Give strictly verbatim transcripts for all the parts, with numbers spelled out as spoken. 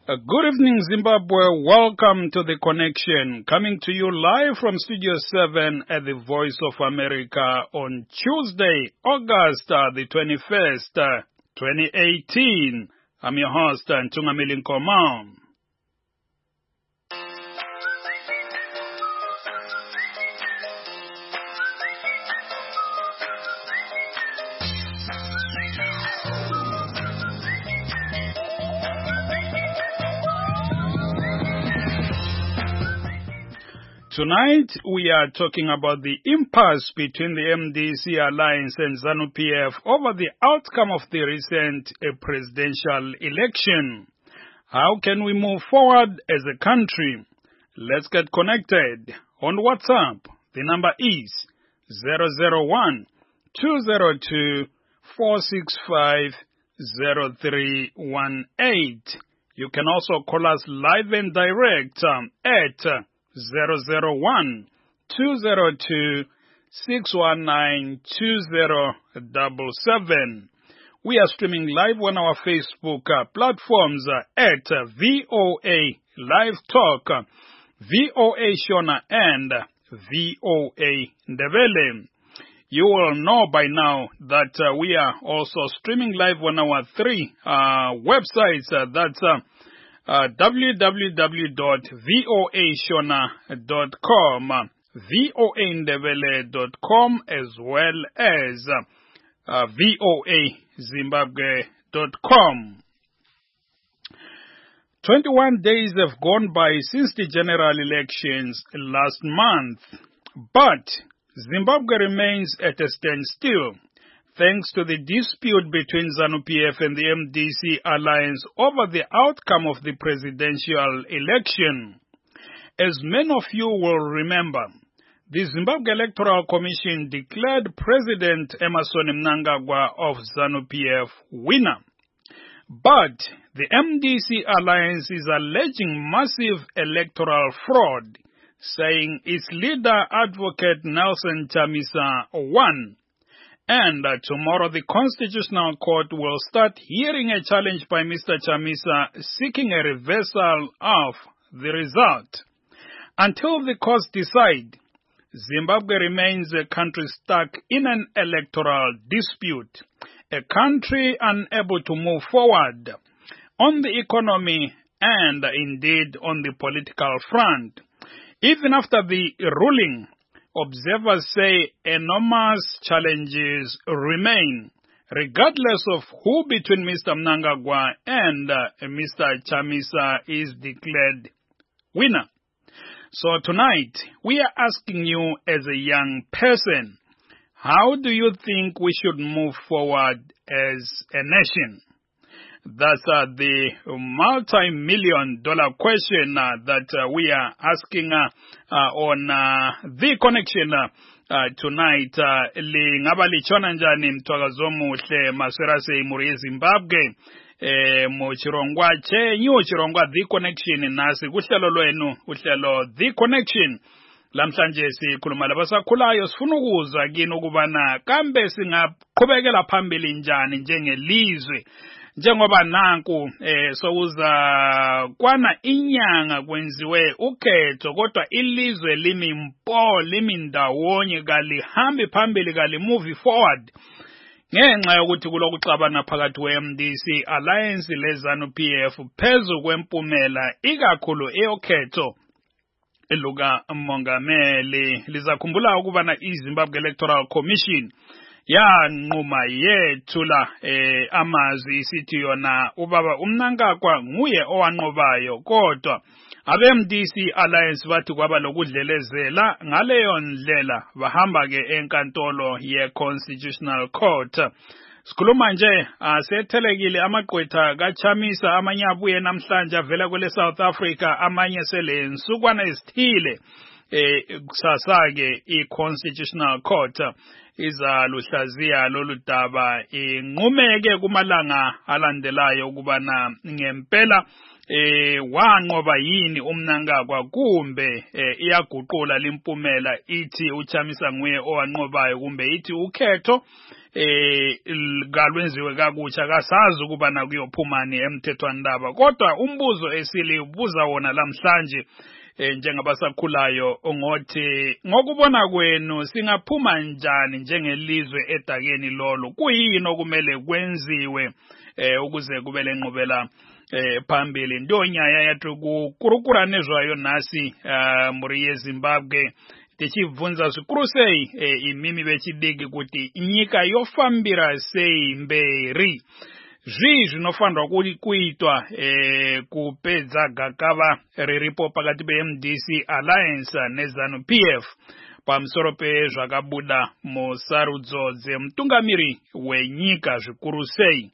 Uh, good evening, Zimbabwe. Welcome to The Connection, coming to you live from Studio seven at the Voice of America on Tuesday, August uh, the twenty-first, uh, twenty eighteen. I'm your host, Ntungamili Nkoma. Tonight, we are talking about the impasse between the M D C Alliance and ZANU-P F over the outcome of the recent uh, presidential election. How can we move forward as a country? Let's get connected. On WhatsApp, the number is zero zero one, two zero two, four six five, zero three one eight. You can also call us live and direct um, at uh, zero zero one, two zero two, six one nine, two zero seven seven. We are streaming live on our Facebook uh, platforms uh, at uh, V O A Live Talk, uh, V O A Shona, and uh, V O A Ndebele. You will know by now that uh, we are also streaming live on our three uh, websites. Uh, that's uh, Uh, w w w dot voashona dot com, voandebele dot com, as well as uh, voazimbabwe dot com. twenty-one days have gone by since the general elections last month, but Zimbabwe remains at a standstill, thanks to the dispute between ZANU-P F and the M D C Alliance over the outcome of the presidential election. As many of you will remember, the Zimbabwe Electoral Commission declared President Emmerson Mnangagwa of ZANU-P F winner. But the M D C Alliance is alleging massive electoral fraud, saying its leader, Advocate Nelson Chamisa, won. And uh, tomorrow the Constitutional Court will start hearing a challenge by Mister Chamisa seeking a reversal of the result. Until the courts decide, Zimbabwe remains a country stuck in an electoral dispute, a country unable to move forward on the economy and uh, indeed on the political front. Even after the ruling, observers say enormous challenges remain, regardless of who between Mister Mnangagwa and uh, Mister Chamisa is declared winner. So tonight, we are asking you as a young person, how do you think we should move forward as a nation? That's uh, the multi-million dollar question uh, that uh, we are asking uh, uh, on uh, The Connection uh, uh, tonight. Lingaba lichona njani mtwakazo muhle maswerase muri Zimbabwe eh, mu chirongwa chenyu chirongwa The Connection nasi kuhlelo lwenu uhlelo The Connection. Lamhlanje sikhuluma labasakhulayo sifuna ukuzwa kini ukubana kambe singaqhubekela phambili njani njengelizwe. Njengoba nanku eh sokuza kwana inyanga kwenziwe ukhetho kodwa ilizwe limi mpo limi ndawonye kalihambi phambili kali move forward ngenxa yokuthi kulokuxabana phakathi kwe-M D C Alliance le-ZANU-P F phezu kwempumela ikakhulu eyokhetho eluka mongameli. Lizakhumbula ukubana iZimbabwe Electoral Commission yanquma yethula eh, amazwi isithi yona ubaba uMnangagwa nguye owanqobayo, kodwa abe-M D C Alliance bathi kwaba lokudlelezela, ngaleyo ndlela bahamba ke enkantolo ye-Constitutional Court. Sikhuluma nje asethelekile amagqwetha kaChamisa, amanye abuye namhlanje avela kwele South Africa, amanye sele nsukwana esithile eh kusasa ke i-Constitutional Court. izaluhlaziya lolu daba inqumeke kumalanga alandelayo ukubana ngempela eh wanqoba yini uMnangagwa kumbe eh, iyaguqula limpumela ithi uChamisa nguye owanqobayo kumbe ithi ukhetho eh galwenziwe kakutsha kasazi ukubana kuyophumani emthethwandaba. Kodwa umbuzo esili ubuza wona lamhlanje eh, njengabasakhulayo ongothi ngokubona kwenu singaphuma njani njengelizwe edakeni lolo, kuyini okumele kwenziwe eh, ukuze kube lenqubela eh phambili ndonyaya yathu kukurukura nezwayo nasi uh, muri yeZimbabwe tichibvunza zvikuru sei eh, imimi vechidiki kuti nyika yofambira sei mberi, zvii zvinofanirwa kuitwa eh, kupedza gakava riripo pakati pe-M D C Alliance neZANU P F pamusoro pezvakabuda musarudzo dzemutungamiri wenyika zvikuru sei.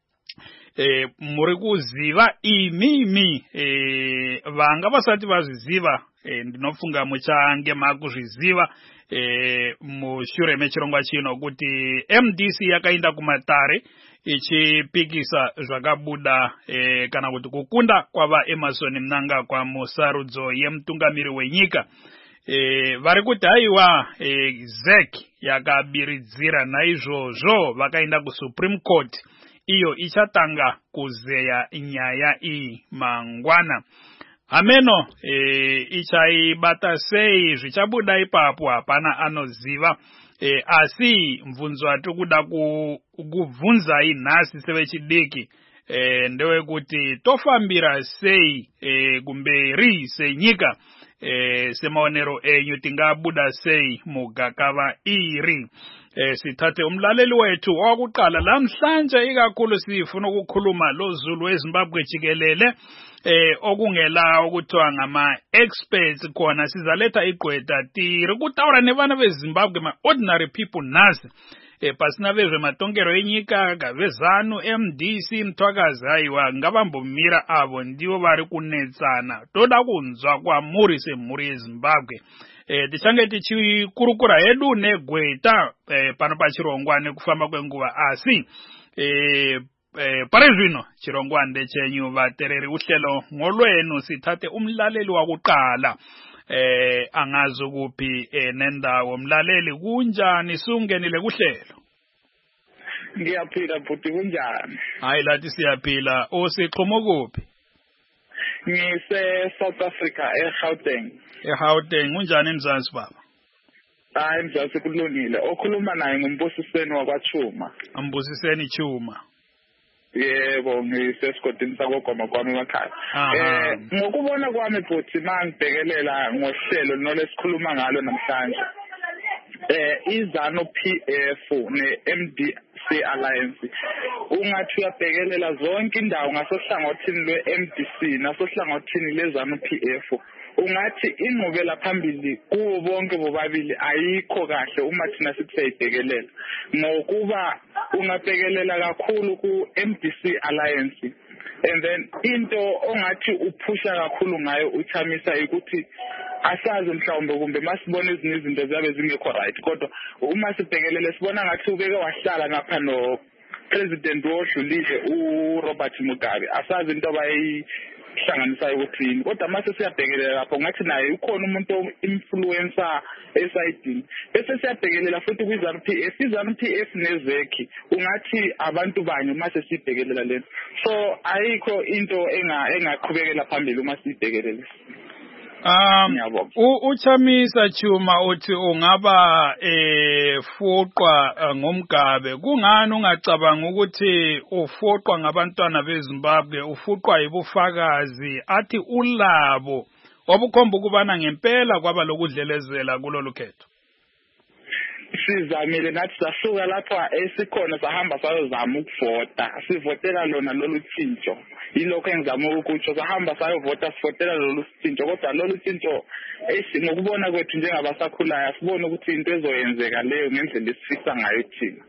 Eh, muri kuziva imimi eh, vanga vasati vazviziva eh, ndinofunga muchange makuzviziva eh, mushure mechirongwa chino kuti M D C yakaenda kumatare ichipikisa zvakabuda eh, kana kuti kukunda kwava Emmerson Mnangagwa musarudzo yemutungamiri wenyika. Eh, vari kuti haiwa eh, Z E C yakabiridzira naizvozvo vakaenda kuSupreme Court, iyo ichatanga kuzeya nyaya iyi mangwana. Ameno e, ichaibata sei zvichabuda ipapo hapana anoziva, e, asi mvunzo atiri kuda kuvhunzai nhasi sevechidiki e, ndewekuti tofambira sei e, kumberi senyika, e, semaonero enyu tingabuda sei mugakava iri. Eh, sithathe umlaleli wethu owakuqala lamhlanje ikakhulu sifuna ukukhuluma loZulu eZimbabwe jikelele eh okungela ukuthiwa ngama experts khona sizaletha igqwetha tiri kutaura nevana veZimbabwe ma ordinary people nasi eh pasina vezve matongero enyika gavezanu M D C Mthwakazi haiwa ngavambomira avo ndivo vari kunetsana toda kunzwa kwamuri semhuri yeZimbabwe. Eh, tichange tichikurukura hedu negweta eh, pano pachirongwa nekufamba kwenguva asi eh, eh, pari zvino chirongwa ndechenyu vatereri uhlelo ngolwenu. Sithathe umlaleli wakuqala eh, angazi kuphi eh, nendawo. Mlaleli kunjani, sungenile kuhlelo? Ngiyaphila bhuti, kunjani? Hayi lathi siyaphila. Osixhumo kuphi? Ngise South Africa eGauteng. eGauteng unjani eMzansi baba? Hayi eMzansi kulungile. Okhuluma naye nguMbusiseni wakwaChuma. Ambusiseni Chuma. Yebo, ngisesigodini sakogoma kwami emakhaya. Eh ngokubona kwami bhuti mangibhekelela ngohlelo nolesikhuluma ngalo namhlanje. Eh iZANU P F ne-M D C Alliance ungathi uyabhekelela zonke indawo ngasohlangothini lwe-M D C nasohlangothini leZANU P F, ungathi inqubela phambili kubo bonke bobabili ayikho kahle uma thina sisayibhekelela, ngokuba ungabhekelela kakhulu ku-M D C Alliance and then into ongathi uphusha kakhulu ngayo uChamisa ukuthi asazi mhlawumbe kumbe masibona ezinye izinto zabe zingekho right, kodwa uma sibhekelele sibona ngathi ubeke wahlala ngapha no president wodlulile uRobert Mugabe, asazi into abayihlanganisayo ukuthini, kodwa mase siyabhekelela lapho ngathi naye ukhona umuntu influencer esayidini. Bese siyabhekelela futhi kwiZANU P F, iZANU P F neZ E C ungathi abantu banye mase sibhekelela lento, so ayikho into enga engaqhubekela phambili uma sibhekelela. Um uChamisa Chuma uthi ungaba eh fuqwa ngomgabe, kungani ungacabanga ukuthi ufuqwa ngabantwana beZimbabwe, ufuqwa yibufakazi athi ulabo obukhomba ukubana ngempela kwaba lokudlelezela kulolu khetho? Sizamile nathi sasuka lapha esikhona sahamba sayozama ukuvota, sivotela lona lolu tshintsho. Yilokho engizama ukutsho, sahamba sayovota sivotela lolu tshintsho, kodwa lolu tshintsho ngokubona kwethu njengabasakhulayo sibona ukuthi into ezoyenzeka leyo ngendlela esifisa ngayo thina.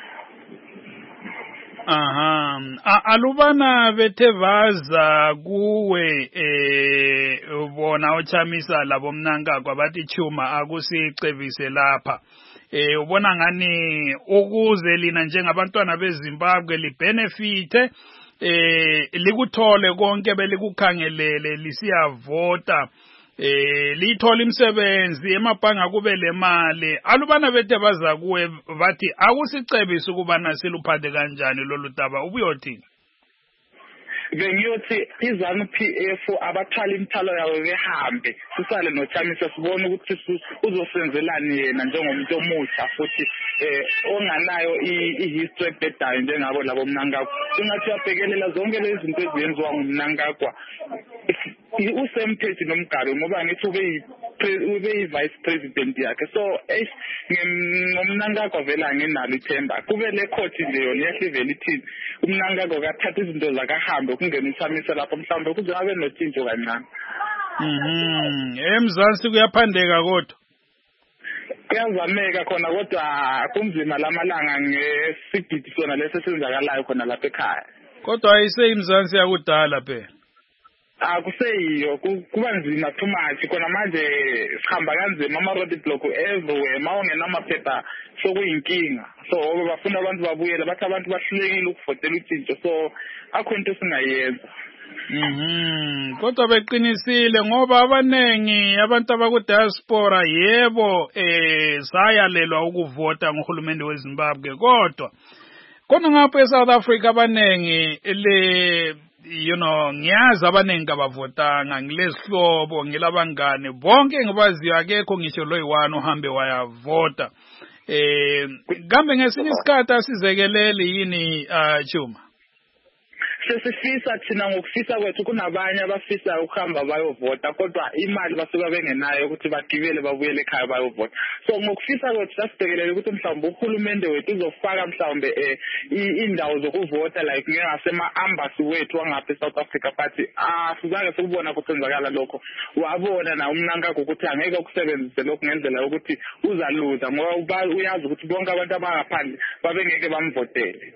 Aha, alubana bethe vaza kuwe eh bona uChamisa labo Mnangagwa bathi Chuma akusicebise lapha eh ubona ngani ukuze lina njengabantwana beZimbabwe libenefite eh likuthole konke belikukhangelele lisiyavota eh lithola imisebenzi emabhanga kube le mali alubana bethe baza kuwe bathi akusicebisa ukuba nasiluphathe kanjani lolu daba ubuyothini bengiyothi izanu P F abathwala imithalo yawo behambe sisale noChamisa sibone ukuthi uzosenzelani yena njengomuntu omusha futhi eh onganayo ihistory ebhedayo njengabo labo Mnangagwa singathi yabhekelela zonke lezi zinto eziyenziwa nguMnangagwa usemthethi nomgalo ngoba ngithi ube ube vice president yakhe so eh ngomNangagwa vela nginalo ithemba kube le court leyo liyahlivela ithini uMnangagwa kathatha izinto zakahambe kungena uChamisa lapho mhlawumbe kuzobe notshintsho kancane mhm emzansi kuyaphandeka kodwa kuyazameka khona kodwa kunzima lamalanga ngesigidi sona lesesenzakalayo khona lapha ekhaya kodwa ayise imzansi yakudala phela akuseyiyo kuba nzima too much khona manje sihamba kanzima ama road block everywhere mawungena amaphepha sokuyinkinga so bafuna abantu babuyele bathi abantu bahlulekile ukuvotela utshintsho so akho into singayenza mhm kodwa beqinisile ngoba abanengi abantu abaku diaspora yebo eh sayalelwa ukuvota ngohulumende weZimbabwe kodwa khona ngapha eSouth Africa abanengi le you know ngiyazi abanengi abavotanga ngilesihlobo ngilabangane bonke ngibaziyo akekho ngisho loyiwani uhambe wayavota eh kambe ngesinye isikhathi asizekelele yini uh Chuma sesifisa thina ngokufisa kwethu kunabanye abafisa ukuhamba bayovota kodwa imali basuka bengenayo ukuthi bagibele babuyele ekhaya bayovota so ngokufisa kwethu sasibhekelele ukuthi mhlawumbe uhulumende wethu uzofaka mhlawumbe eh indawo zokuvota like ngasema embassy wethu wangapha eSouth Africa but ah sizake sikubona kuthenzakala lokho wabona na uMnangagwa ukuthi angeke ukusebenzise lokho ngendlela yokuthi uzaluza ngoba uyazi ukuthi bonke abantu abangaphandle babengeke bamvotele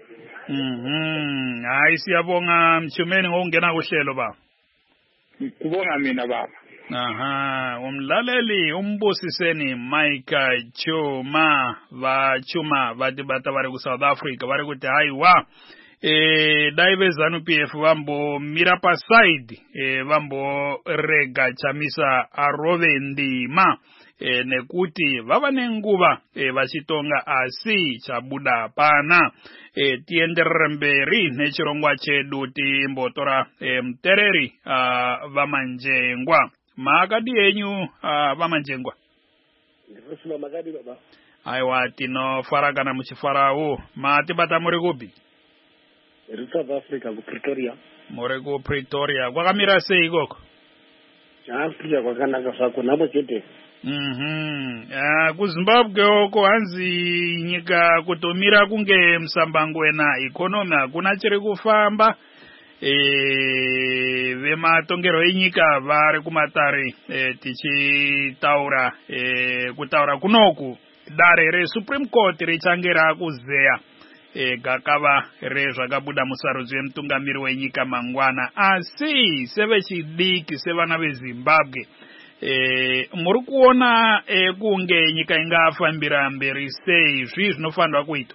mhm hayi siyabonga Mchumeni ngokungena kuhlelo baba kubonga mina baba aha umlaleli umbusiseni Mike Chuma va Chuma bathi bata bari ku South Africa bari kuti hayi wa eh daive ZANU P F vambo mirapa side eh vambo rega Chamisa arove ndima eh nekuti vava nenguva eh vachitonga asi chabuda pana eh tienderere mberi nechirongwa chedu timbotora eh mtereri uh, vamanjengwa makadi enyu uh, vamanjengwa ndifuna makadi baba aiwa tinofarakana muchifarawo mati bata muri kupi South Africa ku Pretoria muri ku Pretoria kwakamira sei koko Pretoria kwakanaka sako nabo chete mhm ah ku Zimbabwe oko hanzi nyika kutomira kunge msambangwena economy akuna chiri kufamba eh vematongero enyika vari kumatare eh tichitaura eh kutaura kunoku dare re Supreme Court richangera kuzeya e gakava rezvakabuda musarudzo yemutungamiri wenyika mangwana asi sevechidiki sevana veZimbabwe e muri kuona e kunge nyika ingafambira mberi sei zvi zvinofanirwa kuitwa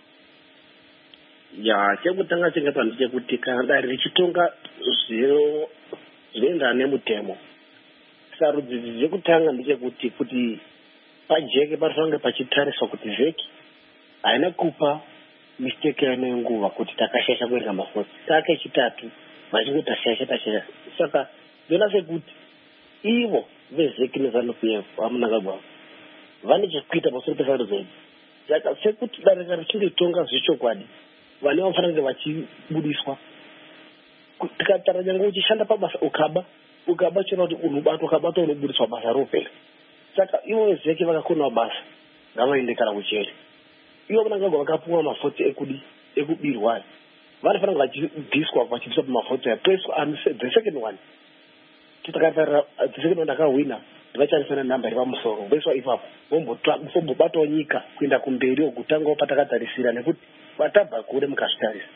ya chekutanga chingatondi chekuti kana dare richitonga zviro zvinoendana nemutemo sarudzo dzekutanga ndechekuti kuti pajeke panofanira pachitariswa kuti vheki haina kupa mistake yanenguva kuti takashasha kuenda mafoti take chitatu machinge tashasha tashasha saka ndona sekuti ivo vezeki nezanu P F vaMnangagwa vane chekuita pamusoro pesarudzo idzi saka sekuti dare kana richinge tonga zvechokwadi vane vanofanira vachibudiswa tikatara nyange uchishanda pabasa ukaba ukaba chona kuti unobatwa ukabata unobudiswa basa ropera saka ivo vezeki vakakona basa ngavaende kana kucheri ivo Mnangagwa vakapuwa mafoti ekudi ekubirwa vanofanira vachidiswa vachidiswa pamafoti yapeswa and the second one titakatara the second one akawina vacharisana namba iri pamusoro veswa ipapo vombobatawo nyika kuenda kumberi okutangawo patakatarisira nekuti vatabva kure mukazvitarisa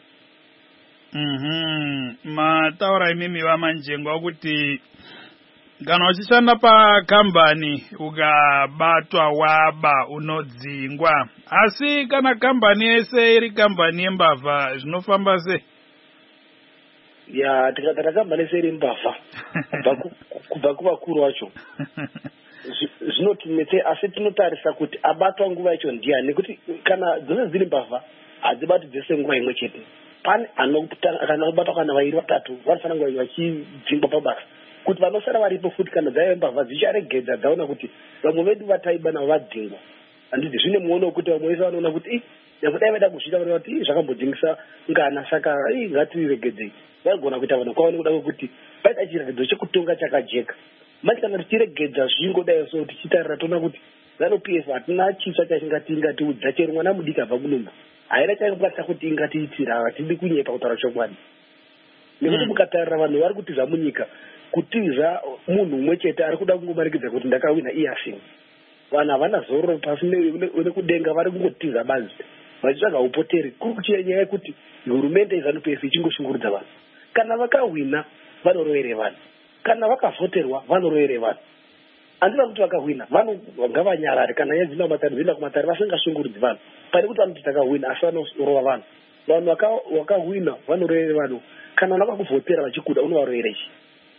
mhm mataura imimi vamanjengwa kuti kana uchishanda pakambani ukabatwa waba unodzingwa, asi kana kambani yese iri kambani yembavha zvinofamba sei? Ya tikatara kambani yese iri mbavha kubva kuvakuru vacho zvinotinetse, asi tinotarisa kuti abatwa nguva yacho ndiani, nekuti kana dzose dziri mbavha hadzibati dzese nguva imwe chete. Pane kana kubatwa kana vairi vatatu vanofanira kunge vachidzingwa pabasa, kuti vanosara varipo futi kana dzaive mbavha dzicharegedza dzaona kuti vamwe vedu vataiba navo vadzingwa. Handiti zvine muono wekuti vamwe vese vanoona kuti nyangwe dai vaida kuzvita vanoona kuti zvakambodzingisa ngana, saka ngatiregedzei. Vaigona kuita vanhu kwavo nekuda kwekuti paita chiregedzo chekutonga chakajeka. Mati kana tichiregedza zvingodai so tichitarira toona kuti ZANU-P F hatina chitsva chachingati ingatiudza chero mwana mudiki abva kunumba haina chaingakwanisa kuti ingatiitira, hatidi kunyepa kutaura chokwadi. Nekuti mukatarira vanhu vari kutiza munyika, kutiza munhu umwe chete ari kuda kungomanikidza kuti ndakawina iye asina. Vanhu havana zororo pasi nekudenga, vari kungotiza bazi vachitsvaga upoteri. Kuri kuchiya nyaya yekuti hurumende yeZANU-P F ichingoshungurudza vanhu. Kana vakawina vanorovere vanhu, kana vakavhoterwa vanorovere vanhu. Handina kuti vakawina vanhu ngavanyarare, kana nyaya dzina kumatare dzina kumatare vasingashungurudzi vanhu, pane kuti vanoti takawina asi vanorova vanhu. Vanhu vakawina vanorovere vanhu, kana vakakuvhotera vachikuda unovarovere chi.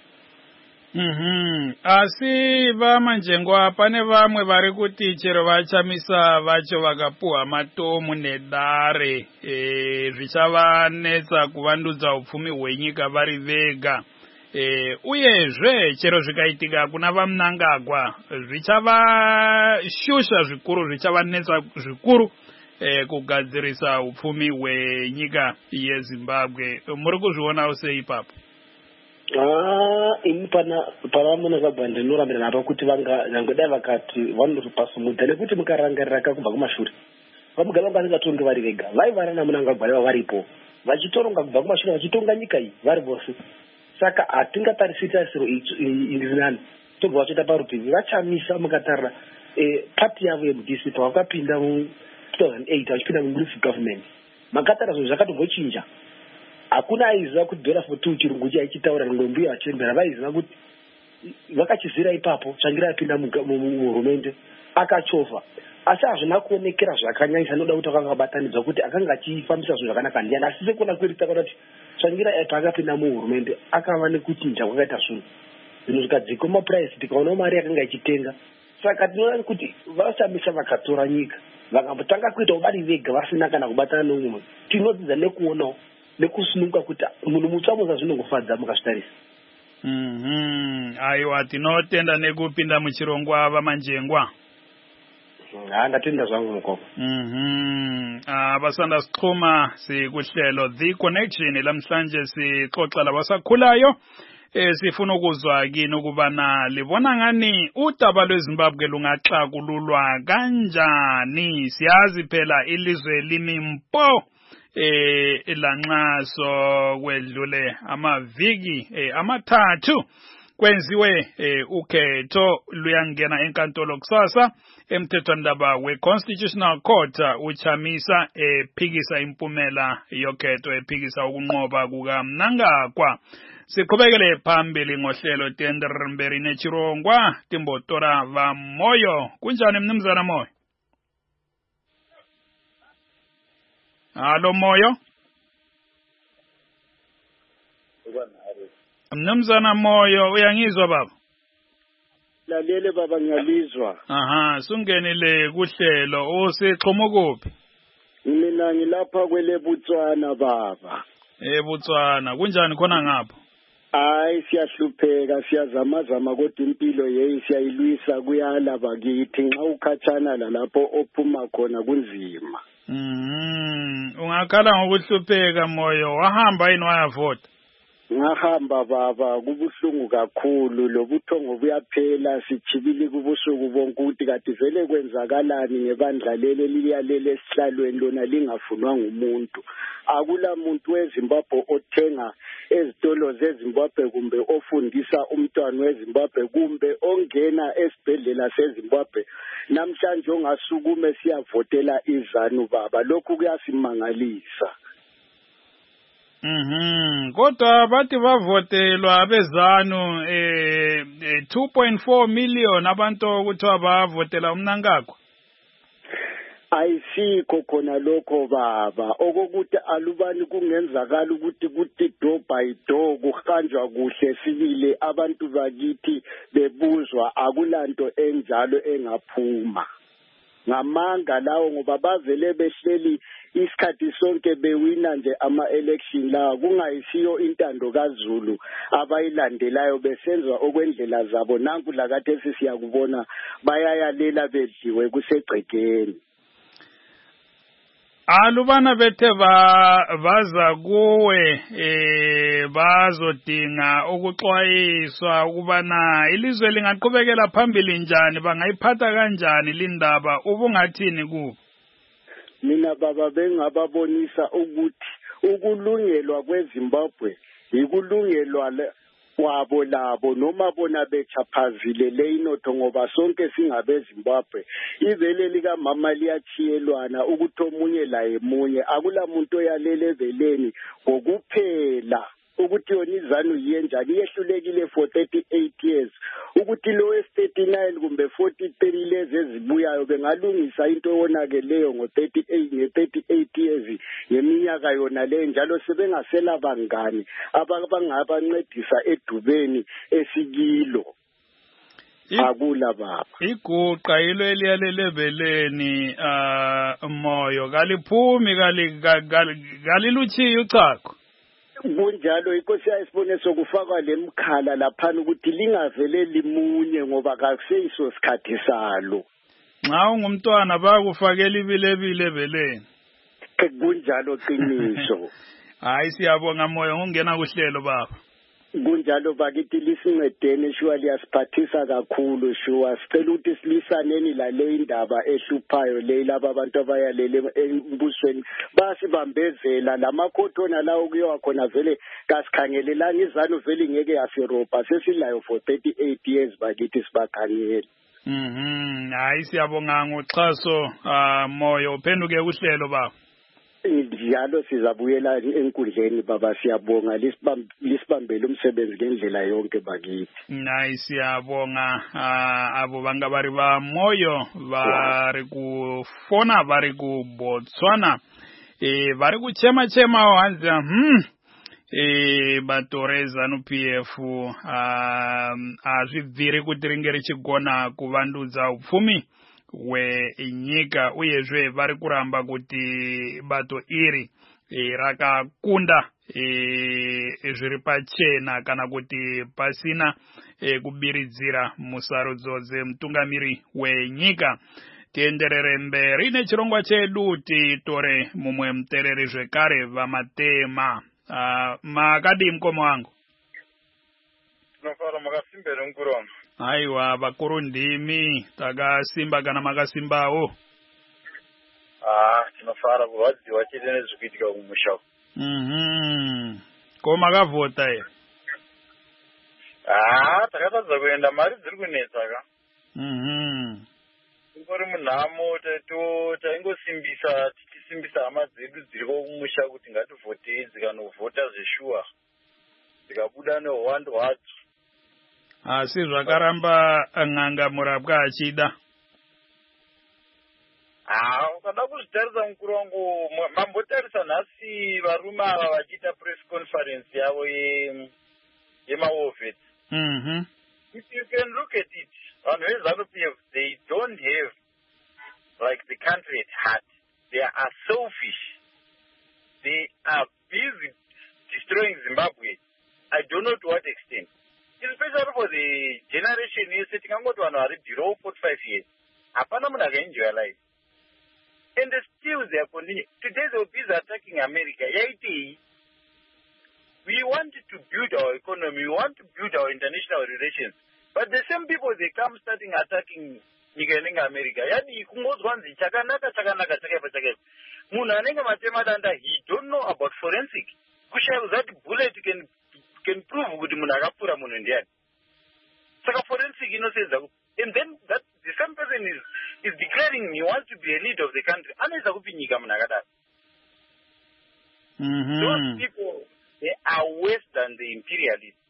Mhm. Asi vamanjengwa pane vamwe vari kuti chero vachamisa vacho vakapuhwa matomu nedare e, zvichavanetsa kuvandudza upfumi hwenyika vari vega. E, uyezve chero zvikaitika kuna vaMnangagwa zvichavashusha zvikuru, zvichavanetsa zvikuru e, kugadzirisa upfumi hwenyika yeZimbabwe. Muri kuzvionawo sei ipapo? Ah, ini pana para vaMnangagwa ndinorambira napo kuti vanga nyangodai vakati vanotopasumudza, nekuti mukarangarira kubva kumashure vamugara vangatonge vari vega, vaivana naMnangagwa vaiva varipo vachitoronga kubva kumashure vachitonga nyika iyi vari vose. Saka hatingatarisiri tarisiro iri nani, tobva vachoita parutivi vachamisa. Mukatarira pati yavo yeMu D C pavakapinda mu two thousand eight vachipinda muMulisi government, makatarira zvinhu zvakatombochinja. Hakuna aiziva kuti Dora Futu chirungu chaichitaura ngombi yachembera, vaiziva kuti vakachizira ipapo Tsvangira apinda muhurumende akachova, asi hazvina kuonekera zvakanyanyisa. Noda kuti akanga abatanidzwa kuti akanga achifambisa zvinhu zvakanaka ndiani, asi sekuona kweri takaona kuti Tsvangira paakapinda muhurumende akava nekuchinja kwakaita zvinhu zvinhu zvikadzika mapuraisi, tikaonawo mari yakanga ichitenga. Saka tinoona kuti vashamisa vakatora nyika vakambotanga kuitawo vari vega vasina kana kubatana neumwe. Tinodzidza nekuonawo nekusununguka kuti munhu mutsva muza zvinongofadza mukazvitarisa. Mhm. Aiwa, tinotenda nekupinda muchirongwa vamanjengwa. Ha, ndatenda zvangu mukoko. Mhm. Ah, basanda siqhuma sikuhlelo The Connection lamhlanje sixoxa labasakhulayo. Eh sifuna ukuzwa kini ukubana libona ngani udaba lweZimbabwe lungaxakululwa kanjani. Siyazi phela ilizwe limi mpo eh ilanxaso kwedlule amaviki eh amathathu kwenziwe eh ukhetho luyangena enkantolo kusasa. Emthethwandaba we-Constitutional Court uchamisa ephikisa impumela yokhetho ephikisa ukunqoba kukaMnangagwa. Siqhubekele phambili ngohlelo tenderemberi nechirongwa timbotora va Moyo. Kunjani mnumzana Moyo? Halo Moyo? Mnumzana Moyo uyangizwa baba? Lalele baba ngiyalizwa. Aha, sungenile kuhlelo usixhuma kuphi? Mina ngilapha kwele Botswana baba. Eh Botswana, kunjani khona ngapho? Hayi siyahlupheka, siyazamazama kodwa impilo yeyi siyayilwisa kuyala bakithi, nxa ukhathana lapho ophuma khona kunzima. Mhm. Ungakhala ngokuhlupheka Moyo, wahamba yini wayavota? Ngahamba baba, kubuhlungu kakhulu, lobuthongo buyaphela, sijibili kubusuku bonke ukuthi kade vele kwenzakalani ngebandla leli liyalele esihlalweni lona lingafunwa ngumuntu. Akula muntu weZimbabwe othenga ezitolo zeZimbabwe kumbe ofundisa umntwana weZimbabwe kumbe ongena esibhedlela seZimbabwe namhlanje ongasukume siyavotela iZANU baba. Lokhu kuyasimangalisa. Mhm. Kodwa bathi bavotelwa abezanu eh two point four million abantu kuthiwa bavotela uMnankagwa. Ayisikho khona lokho baba okokuthi alubani kungenzakala ukuthi kuthi door by door kuhanjwa kuhle sibile abantu bakithi bebuzwa akulanto enjalo engaphuma ngamanga lawo ngoba bavele behleli isikhathi sonke bewina nje ama election la kungayisiyo intando kaZulu abayilandelayo besenza okwendlela zabo nanku lakathi sisiyakubona bayayalela bedliwe kusegcekeni. Alubana bethe baza kuwe eh bazodinga ukuxwayiswa ukubana ilizwe lingaqhubekela phambili njani bangayiphatha kanjani lindaba ubungathini ku. Mina baba bengababonisa ukuthi ukulungelwa kweZimbabwe ikulungelwa kwabo labo noma bona bechaphazile leinotho ngoba sonke singabe Zimbabwe ivele lika mama liyachiyelwana ukuthi omunye la emunye akula muntu oyalele veleni ngokuphela ukuthi yona izanu yenjani yehlulekile for thirty-eight years ukuthi lo wes thirty-nine kumbe forty-three lezi ezibuyayo bengalungisa into yonakeleyo ngo thirty-eight nge thirty-eight years yeminyaka yona le njalo sebengasela bangani abangabancedisa edubeni esikilo akula baba iguqa ilo eliyalelebeleni uh moyo kaliphumi kali kaliluchiyo uchago kunjalo inkosi yayisibone sokufakwa lemkhala laphana ukuthi lingavele limunye ngoba kakuseyiso sikhathi salo nxa ungumntwana bakufakela ibilebile ebeleni kunjalo qiniso hayi siyabonga moyo ngungena kuhlelo baba kunjalo bakithi lisincedeni shuwa liyasiphathisa kakhulu shuwa sicela ukuthi silisaneni lale indaba ehluphayo le laba abantu abayalele embusweni basibambezela lamakhothona lawo kuyiwa khona vele kasikhangelelanga izanu vele ngeke yaseropa sesilayo for thirty-eight years bakithi sibakhangela. Mhm hayi siyabonga ngoxhaso moyo uphenduke kuhlelo baba njalo sizabuyela enkundleni baba siyabonga lisibambele umsebenzi ngendlela yonke bakithi. Nayi siyabonga abo banga bari ba moyo bari kufona bari ku Botswana eh bari kuchema chema wanza hm eh batoreza no P F um azvibviri kuti ringeri chigona kuvandudza upfumi we nyika uyezve vari kuramba kuti bato iri e, rakakunda e, zviri pachena kana kuti pasina e, kubiridzira musarudzo dzemutungamiri wenyika. Tienderere mberi nechirongwa chedu titore mumwe mutereri zvekare vamatema. Uh, makadi mkomo wangu tinofara makasimbere mukuru wangu. Aiwa vakuru ndimi takasimba kana makasimbawo. Ah tinofara kuvadziwa chete nezvikuitika kumusha. Mhm ko makavhota here? Ah takatadza kuenda mari dziri kunetsa ka. Mhm ungori munhamo taito taingosimbisa tichisimbisa hama dzedu dziriko kumusha kuti ngativhotei dzikanovhota zveshuwa dzikabuda neuwandu hwadzo. Asi zvakaramba ng'anga murapwa achida. Ah ukada kuzvitarisa mukuru wangu mambotarisa nhasi varume ava vachiita press conference yavo yemaovets. Mhm If you can look at it on ZANU-P F, they don't have like the country at heart. They are selfish. They are busy destroying Zimbabwe. I don't know to what extent. Especially for the generation is sitting on what one are below forty-five years. Apana munhu akaenjoy life. And still they are continuing. Today they were busy attacking America. We want to build our economy. We want to build our international relations. But the same people, they come starting attacking America. Yani kungozwanzi chakanaka chakanaka chakaipa chakaipa. Munhu anenge matema danda, he don't know about forensic. Kushayiwa that bullet can can prove kuti munhu akapfura munhu ndiani. Saka forensic inosenza. And then that the same person is is declaring he wants to be a leader of the country. Anoisa kupi nyika munhu akadaro. Mhm Those people they are worse than the imperialists.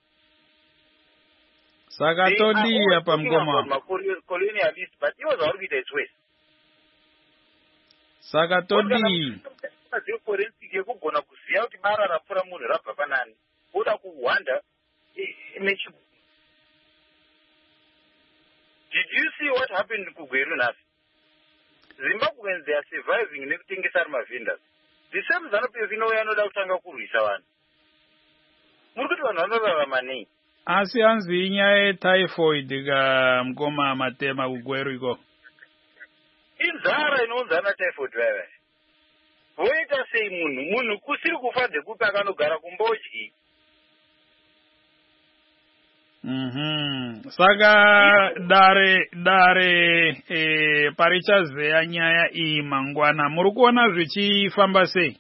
Sakatolia pamgoma. Colonialists, but he was already its worse. Sakatoli. Yekugona kuziya kuti bara rapfura munhu rabva panani uda kuhwanda. Did you see what happened to Kugweru Nasi? Zimbabweans, they are surviving nekutengesa ari mavendors. The same ZANU-P F inouya anoda kutanga kurwisa vanhu. Muri kuti vanhu vanorarama nei? Asi hanzi inyaya yetyphoid ka mkoma Matema Kugweru iko. Inzara inonzana typhoid wewe. Voita sei munhu munhu kusiri kufa dzekuti akanogara kumbodyi. Mhm. Saka dare dare eh parichazeya nyaya iyi mangwana muri kuona zvichifamba sei?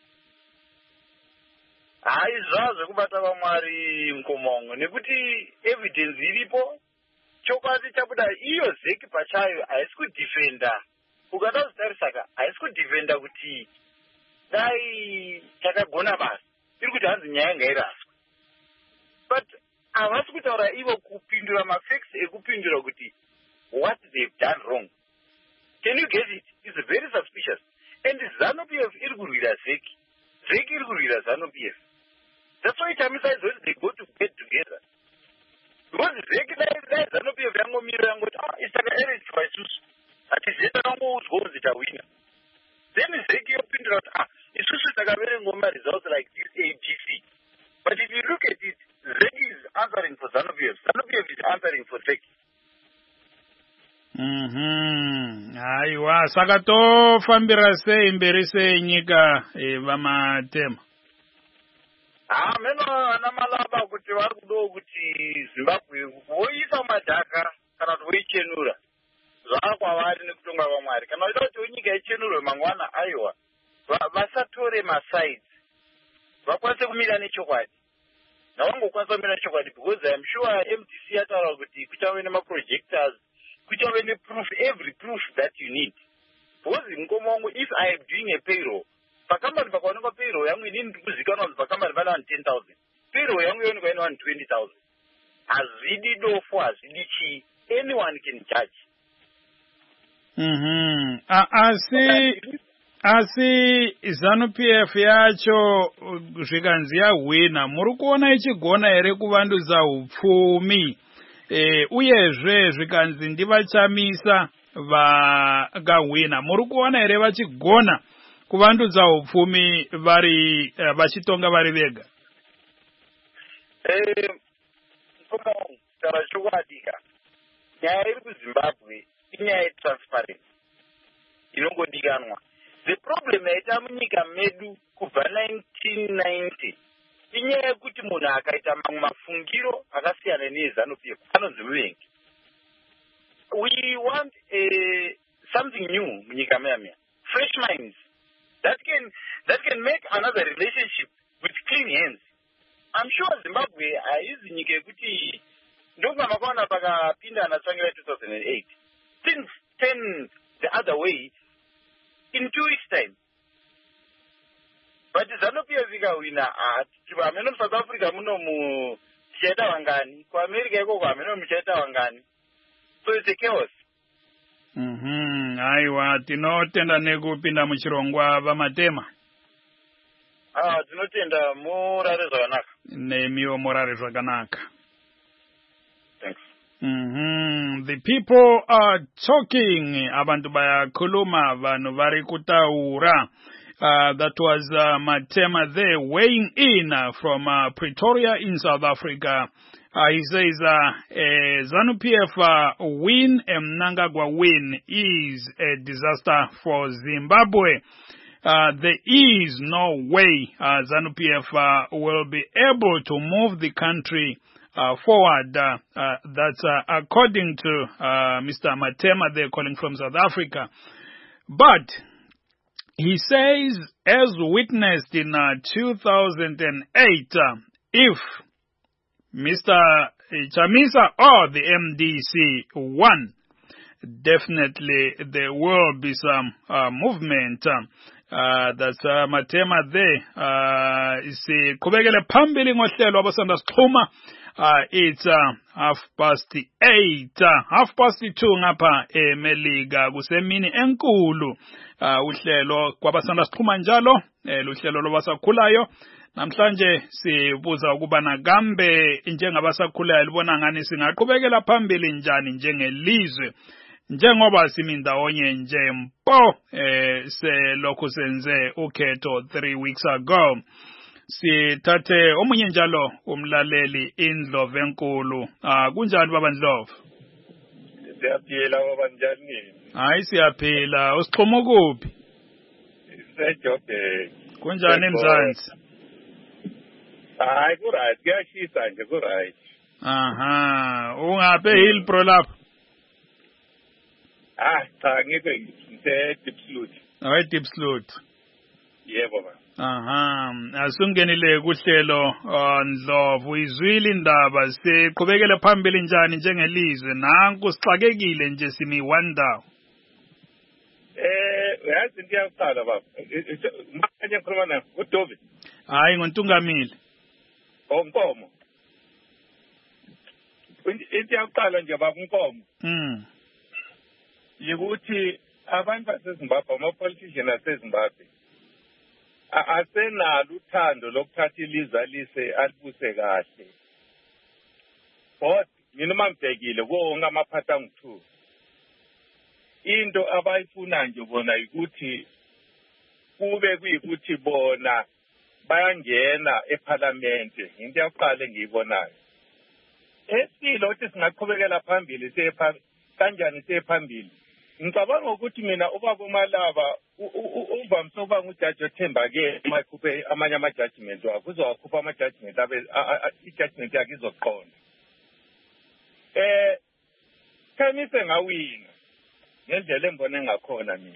Hai zvazvo kubata vaMwari Mkomongo nekuti evidence iripo chokwadi chabuda iyo zeki pachayo haisi kudefenda. Ukada kutarisaka haisi kudefenda kuti dai chakagona basi iri kuti hanzi nyaya ngairaswe. But havasi kutaura ivo kupindura mafacts ekupindura kuti what they've done wrong. Can you get it? It's very suspicious. And ZANU-P F iri kurwira zeki. Zeki iri kurwira ZANU-P F. That's why Chamisa is when they go to bed together. Because zeki dai ZANU-P F yangomira yangoti ah isaka erich vaisusu. Ati zeta rangouzwa zitawina. Then zeki yopindura kuti ah isusu takavere ngoma results like this A G C. But if you look at it, Zeki is answering for ZANU-P F. ZANU-P F is answering for Zeki. Mhm. Aiwa, saka tofambira sei mberi sei nyika vamatema. Ah, meno ana malaba kuti vari kudo kuti Zimbabwe voisa madhaka kana kuti voichenura. Zvakwavari nekutonga vaMwari. Kana vaida kuti nyika ichenurwe mangwana aiwa. Vasatore masides. Vakwanise kumira nechokwadi. Navangokwanisa kumira nechokwadi because I am sure M D C yataura kuti kuchave nemaprojectors, kuchave neproof, every proof that you need. Because Mkomongo, if I am doing a payroll, pakambani pakaonekwa payroll yangu inini ndikuzikanwa kuti pakambani vana vanhu ten thousand. Payroll yangu yoonekwa ine vanhu twenty thousand. Hazvidi dofo, hazvidi chii. Anyone can judge. Mhm. Asi asi ZANU-P F yacho zvikanzi yahwina muri kuona ichigona here kuvandudza upfumi e, uyezve zvikanzi ndivachamisa vakahwina muri kuona here vachigona kuvandudza upfumi vari vachitonga vari vega? Eh, kama tarachokwadiga nyaya iri kuZimbabwe inyaya yetransparency inongodikanwa. The problem yaita munyika medu kubva nineteen ninety inyaya yekuti munhu akaita mamwe mafungiro akasiyana neZANU-P F anonzi muvengi. We want a, something new munyika meya, fresh minds that can that can make another relationship with clean hands. I'm sure Zimbabwe haizi nyika yekuti ndonga makaona pakapinda anatsvangira two thousand eight. Things turn the other way in two weeks' time. But ZANU-P F ikawina ameno mu South Africa muno mu chichaita wangani, ku America ikoko ameno muchaita wangani. So it's a chaos. Mhm. Aiwa, tinotenda nekupinda muchirongwa vamatema. Ah, tinotenda murare zvakanaka. Nemiwo murare zvakanaka. Thanks. Mm-hmm. The people are talking. Abantu bayakhuluma vanhu vari kutaura. Uh, that was uh, Matema there weighing in uh, from uh, Pretoria in South Africa. Uh, he says uh, uh, ZANU-P F uh, win, Mnangagwa win is a disaster for Zimbabwe. Uh, there is no way uh, ZANU-P F uh, will be able to move the country Uh, forward. Uh, uh, that's uh, according to uh, Mister Matema, they're calling from South Africa. But he says, as witnessed in uh, two thousand eight, uh, if Mister Chamisa or the M D C won, definitely there will be some uh, movement. Uh, Uh, that's uh, Matema there. Uh, siqhubekele phambili ngohlelo abasanda sixhuma. Uh, it's uh, half past eight, uh, half past two ngapha eMelika kusemini enkulu. Uh, uhlelo kwabasanda sixhuma njalo, eh, uhlelo lobasakhulayo. Namhlanje sibuza ukubana kambe njengabasakhulayo libona ngani singaqhubekela phambili njani njengelizwe. Njengoba simi ndawonye nje mpo eh selokhu senze ukhetho three weeks ago. Sithathe omunye njalo umlaleli Indlovu enkulu. Ah kunjani baba Ndlovu? Siyaphila baba njani? Hayi siyaphila. Usixhuma kuphi? Sejobe. Kunjani eMzansi? Hayi ku right kuyashisa nje ku right. Aha, ungabe Hillbrow lapha? Ah, cha ngikho ngise Diepsloot. Hayi Diepsloot. Yebo baba. Aha, asungenile kuhlelo Ndlovu izwile indaba siqhubekele phambili njani njengelizwe nanku sixakekile nje simi wonder. Eh, uyazi into yaqala baba. Manje ngikhuluma nawe uDovi. Hayi ngoNtungamile. Onkomo. Into yaqala nje baba unkomo. Mm. Yikuthi abantu baseZimbabwe ama-politician aseZimbabwe asenalo uthando lokuthatha ilizwe alise alibuse kahle. But mina uma ngibhekile konke amaphatha angu-two into abayifuna nje bona ukuthi kube kuyikuthi bona bayangena eParliament. Into yokuqala engiyibonayo esilo ukuthi singaqhubekela phambili sepha kanjani sephambili. Ngicabanga ukuthi mina ubaba uMalaba uvamise ukuba ngujaji othembakele uma ekhuphe amanye ama-judgment wakhe uzowakhupha ama-judgment abe i-judgment yakhe izoqonda. Eh Khamise ngawina ngendlela engibone ngakhona mina.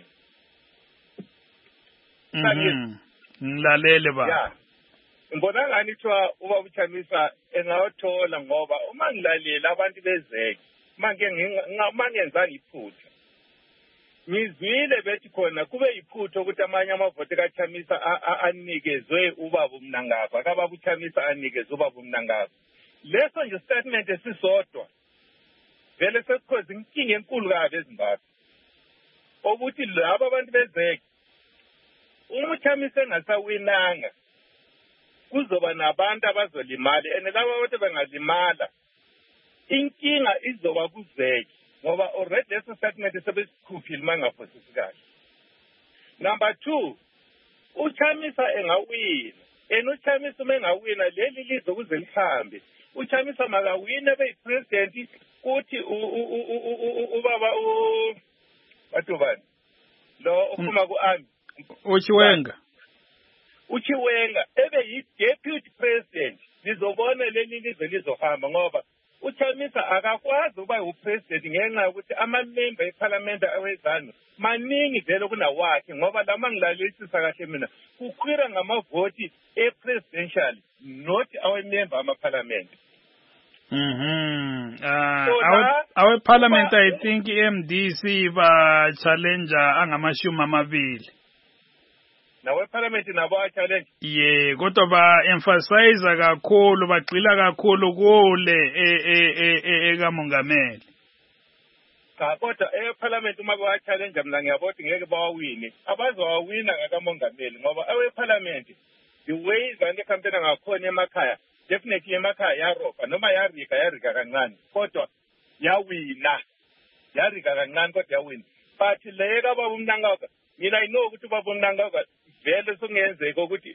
Mhm. Ngilalele ba. Yeah. Ngibona ngani kuthiwa uba uChamisa engawuthola ngoba uma ngilalela abantu bezeke manje ngingenzanga iphutha. Ngizwile bethi khona kube iphutho ukuthi amanye amavoti kaChamisa anikezwe ubaba uMnangagwa akababa uChamisa anikezwe ubaba uMnangagwa. Leso nje statement esisodwa vele sekukhoza inkinga enkulu kabi eZimbabwe. Ukuthi labo abantu bezeke uma uChamisa engasawinanga kuzoba nabantu abazolimala ene labo abantu bengalimala inkinga izoba kuzeke ngoba already leso statement sebesikhuphile mangaphosisi kahle. Number two, uChamisa engawina ene uChamisa uma engawina leli lizo kuze lihambe uChamisa makawine beyipresident kuthi ubaba u Batubani lo uphuma kuArmy uChiwenga uChiwenga ebe yi-deputy president lizobona leli lizwe lizohamba ngoba uChamisa akakwazi ukuba upresident ngenxa yokuthi ama-member eParliament awezanu maningi vele kunawakhe ngoba lama ngilalelisisa kahle mina kukhwira ngamavoti e-presidential not awe-member ama-parliament. Mhm. Uh, our parliament I think M D C ba challenger angamashumi amabili. Nawe parliament nabo a challenge. Yeah, kodwa ba emphasize kakhulu bagxila kakhulu kule e eka mongameli. Cha kodwa e parliament uma ba challenge mina ngiyabona ngeke bawawine. Abazowawina ngakamongameli ngoba awe parliament the way zane campaign ngakhona emakhaya definitely emakhaya yaropa noma yarika yarika kancane kodwa yawina yarika kancane kodwa yawina but leka baba uMnangagwa mina I know ukuthi baba uMnangagwa vele sokungenzeka ukuthi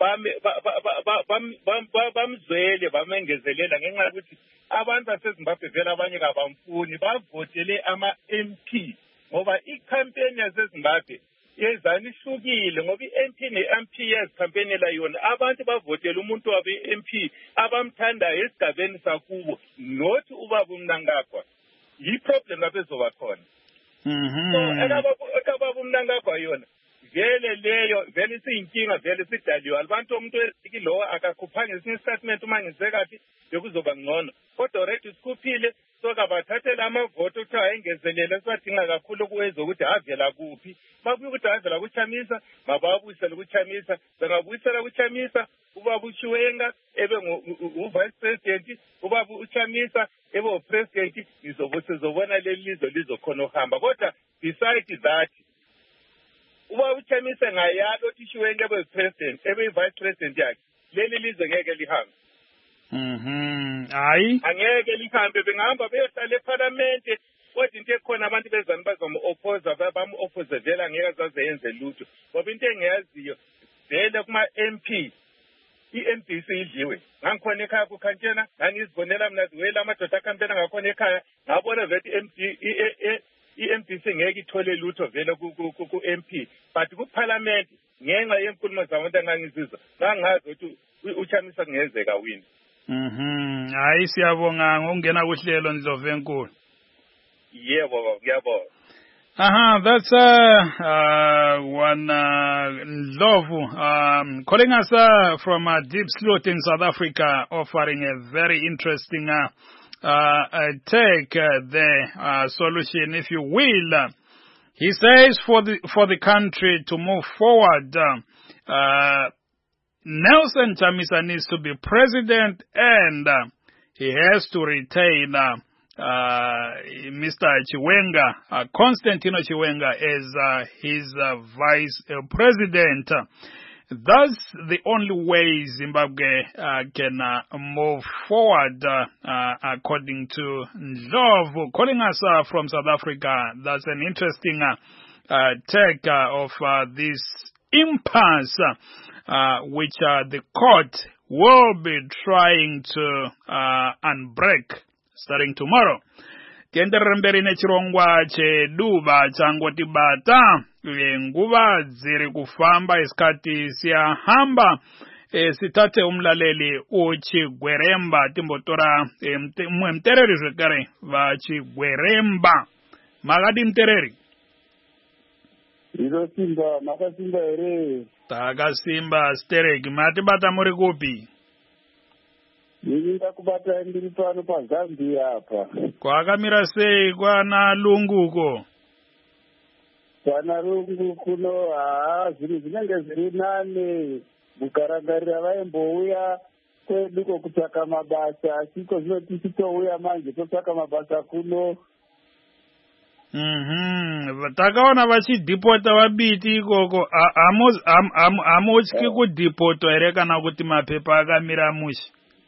bamzwele bamengezelela ngenxa yokuthi abantu baseZimbabwe vele abanye kabamfuni bavotele ama-M P ngoba i-campaign yaseZimbabwe yezani ihlukile ngoba i-M P ne-M P yazikhampenela yona abantu bavotela umuntu wabe i-M P abamthandayo esigabeni sakubo not ubaba uMnangagwa yiproblem lapho ezoba khona. Mhm. So ekababa uMnangagwa yona vele leyo vele siyinkinga vele sidaliwe abantu umuntu lo akakhuphanga esinye statement uma ngizekathi bekuzoba ngcono kodwa already sikhuphile so kabathathela amavoto ukuthi ayengezelele siwadinga kakhulu kuweza ukuthi avela kuphi babuye ukuthi avela kuChamisa mababuyisele kuChamisa bengabuyisela kuChamisa ubaba uChiwenga ebe u-vice president ubaba uChamisa ebe u-president izobuthi zobona leli lizwe lizokhona uhamba kodwa beside that ubaba uChamisa ngayalo ukuthi Chiwenga ebe president ebe vice president yakhe leli lizwe ngeke lihambe. Mhm. Hayi. Angeke lihambe bengahamba beyohlala eParliament kodwa into ekhona abantu bezana bazama oppose bamu oppose vela ngeke azaze yenze lutho ngoba into engiyaziyo vele kuma M P i-M D C idliwe ngangikhona ekhaya kukhantshena ngangizibonela mina ziwela amadoda akampena ngakhona ekhaya ngabona vele i-M D i-M D C ngeke ithole lutho vele ku-M P but ku-Parliament ngenxa yenkulumo zabantu engangizizwa ngangazi ukuthi uChamisa kungenzeka wini. Mhm. Hayi siyabonga ngokungena kuhlelo Ndlovu enkulu. Yebo baba ngiyabonga. Aha, that's uh, uh, one uh, Ndlovu um, calling us uh, from uh, Diepsloot in South Africa, offering a very interesting uh, uh, take uh, the uh, solution, if you will. Uh, he says for the for the country to move forward, uh, uh, Nelson Chamisa needs to be president, and uh, he has to retain Uh, Uh, Mister Chiwenga, uh, Constantino Chiwenga, as uh, his uh, vice uh, president. That's the only way Zimbabwe uh, can uh, move forward, uh, uh, according to Ndlovu, calling us uh, from South Africa. That's an interesting uh, uh, take uh, of uh, this impasse, uh, which uh, the court will be trying to uh, unbreak starting tomorrow. Kenderera mberi nechirongwa cheduba changoti bata nguva dziri kufamba isikati siyahamba e, sitate umlaleli uchigweremba timbotora e, mte, mwe mtereri zvekare vachigweremba makadi mtereri iro simba makasimba here takasimba stereki matibata muri kupi Ninda kubata ndiri pano paZambia apa. Kwakamira sei kwana lunguko? Kwana lungu kuno haa zviri zvinenge zviri nane mukarangarira vaimbouya kwedu kokutsvaka mabasa asiko zvinoti tichitouya manje totsvaka mabasa kuno. Mhm. Takaona vachidhipota vabiti ikoko hamutyi kudhipotwa here kana kuti mapepa akamira mushe?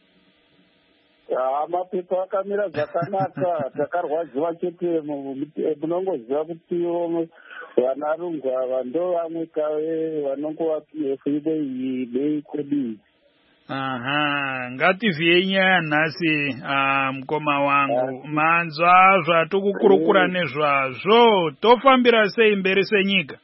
Ah, mapepa akamira zvakanaka takarwadziwa chete munongoziva kuti vanarungu ava ndo vamwe kave vanongova P F idei dei kwedu. Aha, ngativhiye nyaya nhasi mukoma wangu manzwa zvatokukurukura nezvazvo tofambira sei mberi senyika?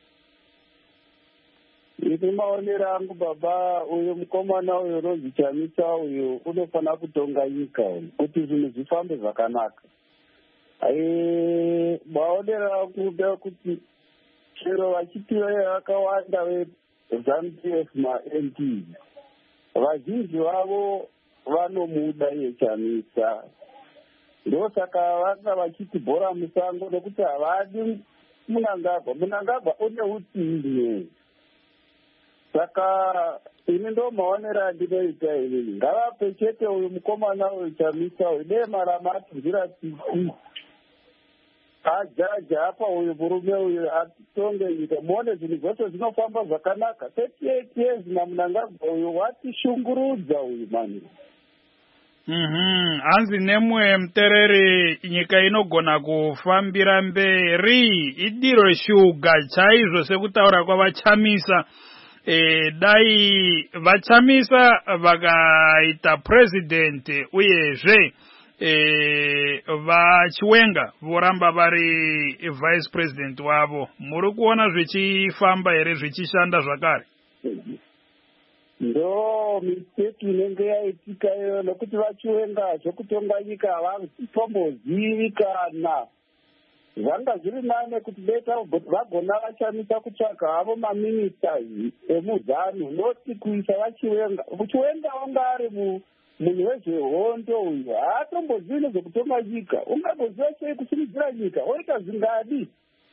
Ini maonera angu baba uyu mukomana uyu unonzi Chamisa uyu unofana kutonga nyika kuti zvinhu zvifambe zvakanaka. Ai maonera angu ndekuti chero vachipiwa vakawanda veZANU-P F ma-M P vazhinji vavo vanomuda iye Chamisa. Ndosaka vanga vachiti bhora musango nekuti havadi Mnangagwa. Mnangagwa une utsinye. Saka ini ndo maonera andinoita inini ngavape chete uyu mukomana uyu Chamisa uyu dema ramatinzira tisi ajaja apa uyu murume uyu atonge nyika muone zvinhu zvose zvinofamba zvakanaka thirty eight years naMnangagwa uyu watishungurudza uyu mani. Mhm. Hanzi nemwe mtereri nyika inogona kufambira mberi idiro shuga chaizvo sekutaura kwavachamisa. E, dai vachamisa vakaita president uyezve e, vachiwenga voramba vari vice president wavo muri kuona zvichifamba here zvichishanda zvakare? Ndo mistake inenge yaitika iyo nokuti vachiwenga zvokutonga nyika havatombozivii kana zvanga zviri nane kuti beta vagona vachamisa kutsvaga havo maministers emuzanu noti kuisa vachiwenga chiwenga wanga ari munhu wezvehondo uyu haatombozivi nezvekutoma nyika ungamboziva sei kusimudzira nyika oita zvingadi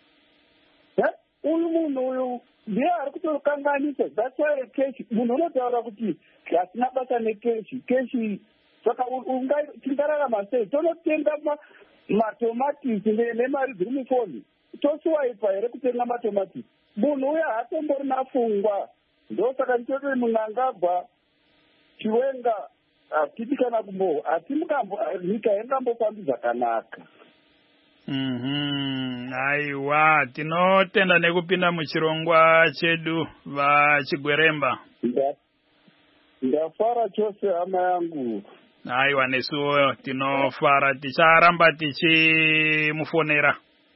uyu munhu uyu ndiye ari kutokanganisa that's why keshi munhu unotaura kuti hasina basa nekeshi keshi saka tingararama sei tonotenga matomatisi nemari dziri mufoni tosiwaipa here kutenga matomatisi munhu uyo haatombori nafungwa ndosaka nditoti munangagwa chiwenga hatiti kana kumbo hatimukambo nyika ingambofambi zvakanaka. Mhm, aiwa tinotenda nekupinda muchirongwa chedu vachigweremba. Ndafara chose hama yangu. Aiwa nesuwo tinofara ticharamba tichimufonera.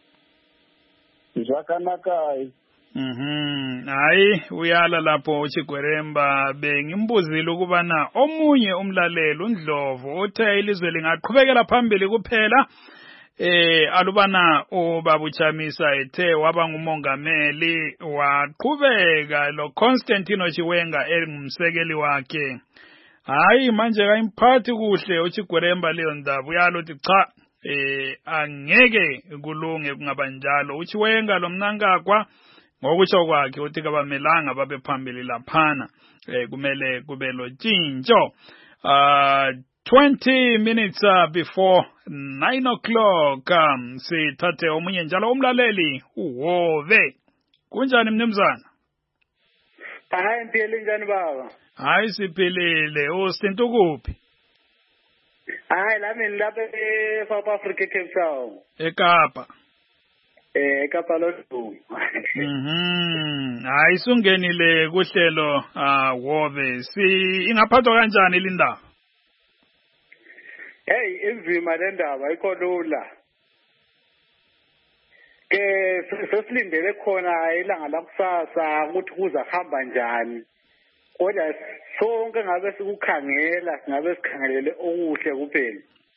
Zvakanaka ai. Mhm, ai uyala lapho uchigweremba bengimbuzile ukubana omunye umlaleli uNdlovu uthe ilizwe lingaqhubekela phambili kuphela eh alubana ubabuchamisa ethe waba ngumongameli waqhubeka lo Constantino Chiwenga engumsekeli wakhe. Hayi manje kayimphathi kuhle uchigweremba leyo ndaba uyalo uthi cha eh angeke kulunge kungaba njalo uChiwenga lo mnankagwa ngokusho kwakhe uthi kabamelanga babe phambili laphana eh kumele kube lo tshintsho. uh twenty minutes uh, before nine o'clock um, sithathe omunye njalo umlaleli uHove. Kunjani mnumzana? Hayi mpilo njani baba? Hayi siphilile. Usinto kuphi? Hayi lami ngilapha eSouth Africa Cape Town. eKapa. Eh eKapa lo. Mhm. Hayi sungenile kuhlelo ah Hove. Si ingaphathwa kanjani lindaba? Hey inzima le ndaba ayikho lula. Ke sesilindele khona ilanga lakusasa ukuthi kuza hamba njani. Kodwa sonke ngabe sikukhangela singabe sikhangelele okuhle kuphela.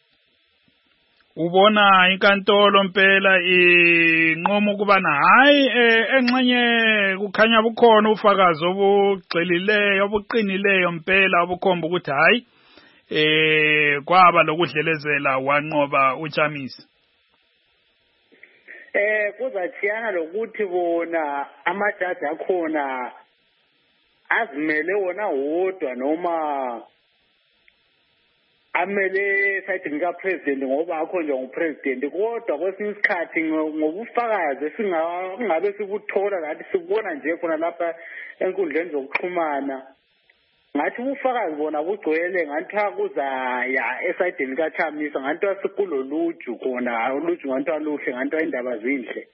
Ubona inkantolo impela inqomo ukubana hayi enxenye kukhanya bukhona ufakazi obugxilileyo obuqinileyo impela obukhomba ukuthi hayi eh kwaba lokudlelezela wanqoba uChamisa. Eh kuzathiyana lokuthi bona amajaji akhona azimele wona wodwa noma amele sayidini kapresident ngoba akho nje ngupresident kodwa kwesinye isikhathi ngobufakazi singabe sikuthola lathi sibona nje khona lapha enkundleni zokuxhumana ngathi ubufakazi bona bugcwele ngathi akuza ya esayidini kaChamisa ngathi asikuloluju khona uluju ngathi aluhle ngathi indaba zinhle.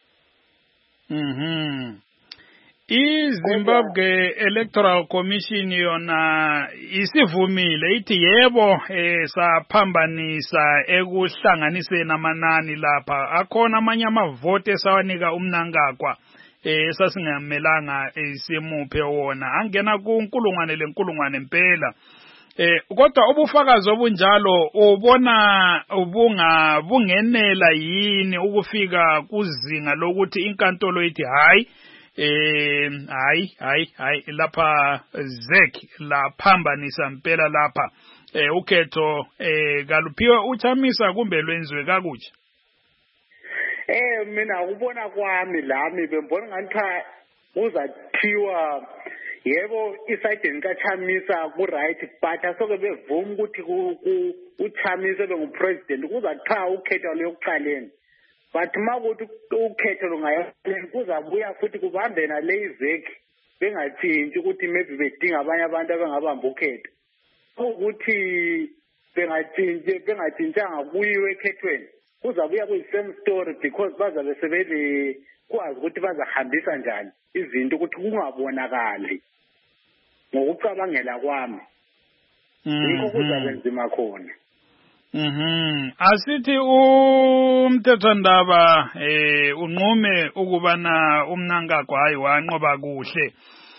Mhm. iZimbabwe Electoral Commission yona isivumile ithi yebo eh saphambanisa ekuhlanganiseni amanani lapha akhona amanye amavote esawanika umnankagwa eh sasingamelanga isimuphe wona angena kunkulungwane lenkulungwane impela. Eh kodwa ubufakazi obunjalo ubona ubunga bungenela yini ukufika kuzinga lokuthi inkantolo ithi hayi eh hayi hayi hayi lapha zek la phambanisa impela lapha eh ukhetho eh kaluphiwe uChamisa kumbe lwenziwe kakuhle? Eh mina ukubona kwami lami bembona ngathi uzathiwa yebo isayidini kaChamisa ku right but asoke bevuma ukuthi uChamisa bengupresident kuzaqha ukhetho lokuqaleni. But makuthi ukhetho lungayaqala kuzabuya futhi kubambe na lezeki bengathintshi ukuthi maybe bedinga abanye abantu abangabamba ukhetho ukuthi bengathintshi bengathintshanga kuyiwe ekhethweni kuzabuya kuyi same story because bazabe sebele kwazi ukuthi bazahambisa njani izinto ukuthi kungabonakali ngokucabangela kwami. Yikho kuzabenzima khona. Mhm. Asithi umthethwandaba eh unqume ukubana umnankagwa hayi wanqoba kuhle.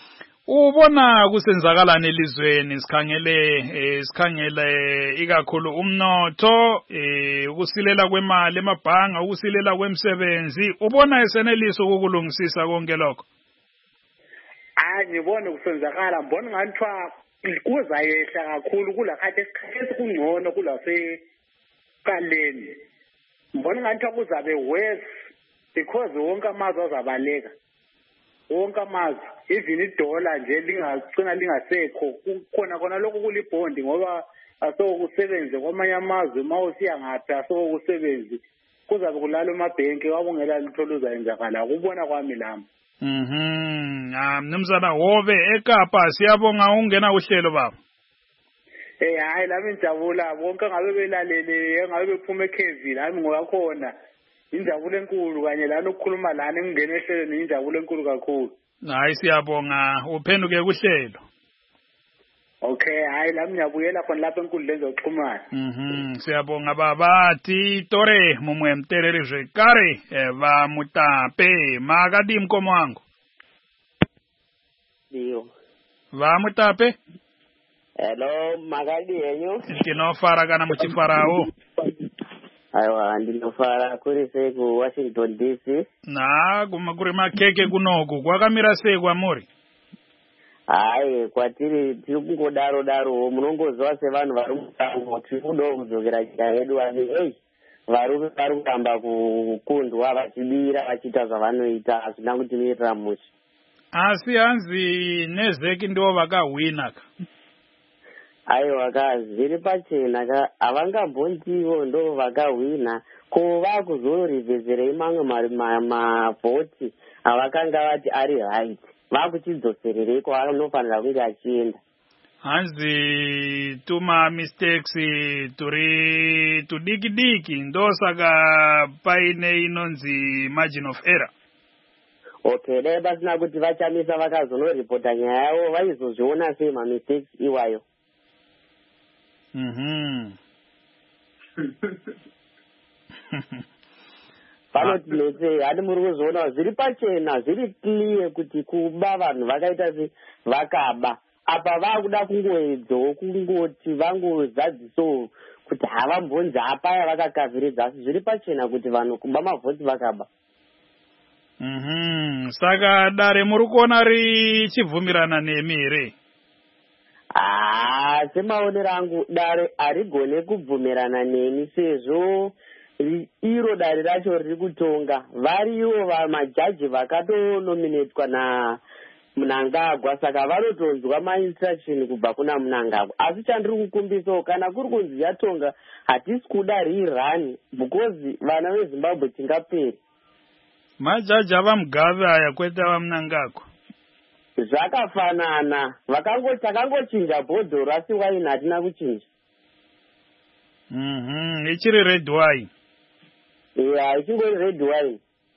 ubona kusenzakalana elizweni sikhangele sikhangele ikakhulu umnotho ukusilela kwemali emabhanga ukusilela kwemsebenzi ubona eseneliso ukulungisisa konke lokho hayi ngibona kusenzakala mbona ngathiwa kuzayehla kakhulu kulakhathi esikhathi kungcono kulase kaleni mbona ngathiwa kuzabe worse because wonke amazwe azabaleka wonke amazwe even idola nje lingagcina lingasekho kukhona khona lokho kulibondi ngoba asokusebenze kwamanye amazwe mawusiya ngaphi asokusebenzi kuzabe kulala emabhenki wabongela litho luzayenzakala ukubona kwami lami mhm ah mnumzana Hobe eKapa siyabonga ungena uhlelo baba eh hayi lami ngijabula bonke ngabe belalele ngabe bephuma eKevin hami ngoyakhona injabulo enkulu kanye lana ukukhuluma lana engingena ehlelweni injabulo enkulu kakhulu hayi siyabonga uphenduke kuhlelo okay hayi lami ngiyabuyela khona lapha enkundleni zokuxhumana mhm siyabonga baba ti tore mumwe mterere jekare va mutape magadi mkomo wangu Dio va mutape hello magadi yenyu kinofara kana muchifarao aiwa ndinofara kuri sei ku Washington D C na kuma kuri makeke kunoku kwakamira sei kwamuri hayi kwatiri tiri kungodaro daro munongozwa sevanhu vari mutango tiri kudo kudzokera nyika yedu vani ei varume vari kutamba kukundwa vachibira vachiita zvavanoita hazvina kutimirira musha asi hanzi nezeki ndivo vakahwina ka aiwa ka zviri pachena ka havangambonzivo ndo vakahwina ko vakuzorivhezerei mamwe mavhoti avakanga vati ari right vakuchidzosererei kwavanofanira kunge achienda hanzi tuma mistakes turi tudiki diki ndosaka paine inonzi margin of error okay dai pasina kuti vachamisa vakazonoripota nyaya yavo vaizozviona sei mamistakes iwayo mhm panoti nese hadi muri kuzviona zviri pachena zviri clear kuti kuba vanhu vakaita se vakaba apa vakuda kungoedzawo kungoti vangozadziso kuti havambonzi apaya vakakaviridza asi zviri pachena kuti vanhu kuba mavhoti vakaba mhm saka dare muri kuona richibvumirana nemi here ah semaonero angu dare harigone kubvumirana nemi sezvo iro dare racho riri kutonga variwo vamajaji vakatonominetwa na Mnangagwa saka vanotonzwa mainstruction kubva kuna Mnangagwa asi chandiri kukumbisawo kana kuri kunzi yatonga hatisi kuda rirani because vana veZimbabwe tingaperi majaji avamugave aya kwete vaMnangagwa zvakafanana vakango takangochinja bhodhoro asi waini hatina kuchinja mhm ichiri red wine ya ichingori red wine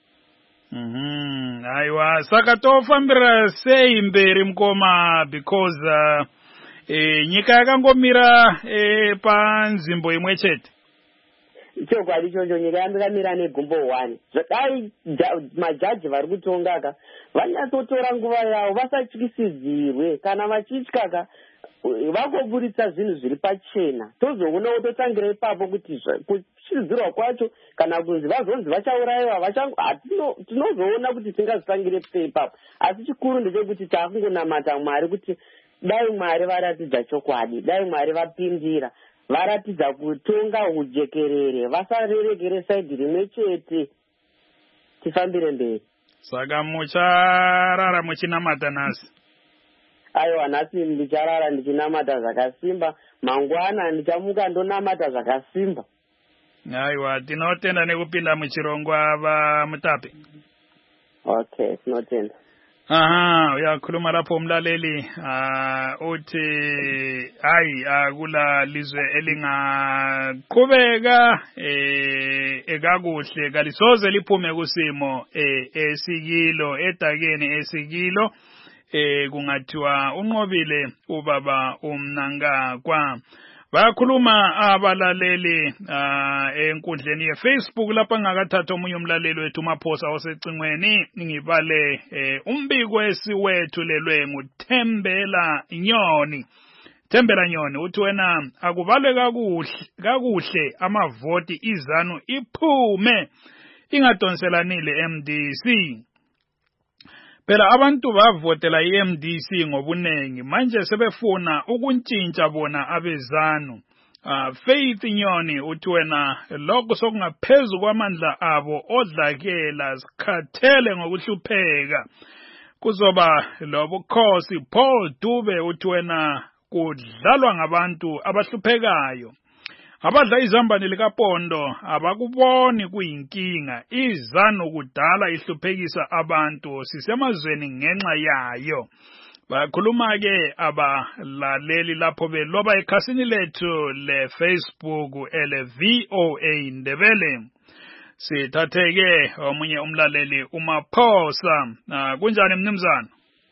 mhm aiwa saka tofambira sei mberi mukoma because uh, e, nyika yakangomira e, panzvimbo imwe chete chokwadi ichocho nyika yambiramira negumbo one zvadai majaji vari kutongaka vanyatsotora nguva yavo vasatyisidzirwe kana vachityaka vagoburitsa zvinhu zviri pachena tozoonawo totangira ipapo kuti kuchidzirwa kwacho kana kunzi vazonzi vachaurayiwa tinozoona kuti tingazvitangire sei ipapo asi chikuru ndechekuti taakungonamata Mwari kuti dai Mwari varatidza chokwadi dai Mwari vapindira varatidza kutonga ujekerere vasarerekere saidhi rimwe chete tifambire mberi saka mucharara muchinamata nhasi aiwa nhasi ndicharara ndichinamata zvakasimba mangwana ndichamuka ndonamata zvakasimba aiwa tinotenda nekupinda muchirongwa vaMutape okay tinotenda aha uyakhuluma lapho umlaleli uh, uthi hayi akula lizwe elingaqhubeka eh ekakuhle kalisoze liphume kusimo eh esikilo edakeni esikilo eh kungathiwa unqobile ubaba uMnangagwa Bayakhuluma abalaleli enkundleni ye-Facebook lapha ngakathatha omunye umlaleli wethu uMaphosa osecingweni ngibale umbiko esiwethulelwe nguThembela Nyoni. Thembela Nyoni uthi wena akubale kakuhle kakuhle amavoti izanu iphume ingadonselanile M D C. Phela abantu bavotela i-M D C ngobunengi manje sebefuna ukuntshintsha bona abezanu. Uh, Faith Nyoni uthi wena lokho sokungaphezulu kwamandla abo odlakela sikhathele ngokuhlupheka kuzoba lobukhosi. Paul Dube uthi wena kudlalwa ngabantu abahluphekayo. Abadla izambane likaPondo abakuboni kuyinkinga izanu kudala ihluphekisa abantu sisemazweni ngenxa yayo. Bakhuluma ke abalaleli lapho beloba ekhasini lethu le Facebook ele V O A Ndebele. Sithatheke omunye umlaleli uMaphosa. Uh, kunjani mnumzana?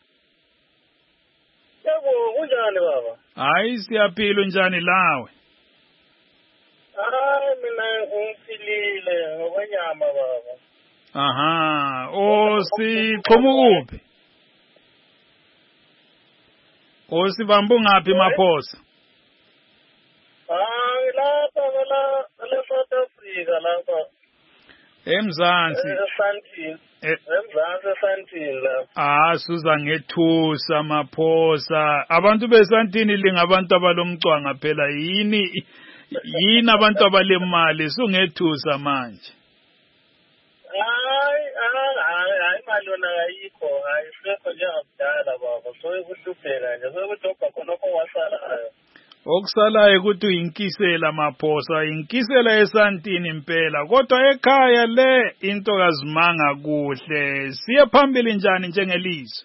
Yebo, kunjani baba? Hayi siyaphila njani lawe? Hayi mina ngifilile ngokwenyama baba. Aha, osixhumukuphi? Osibambu ngaphi Maphosa? Hayi lapha la la South Africa lapha. eMzansi eSandton eMzansi eSandton la. Ah suza ngethusa Maphosa abantu beSandton lingabantu abalomcwanga phela yini yini abantu abalemali sungethusa manje. Hayi hayi hayi imali yona ayikho hayi sekho nje ngabudala baba so ekuhlupheka nje so kudobha khona kwasalayo. Okusalayo ukuthi uyinkisela Maphosa inkisela eSandton impela kodwa ekhaya le into kazimanga kuhle siye phambili njani njengelizwe.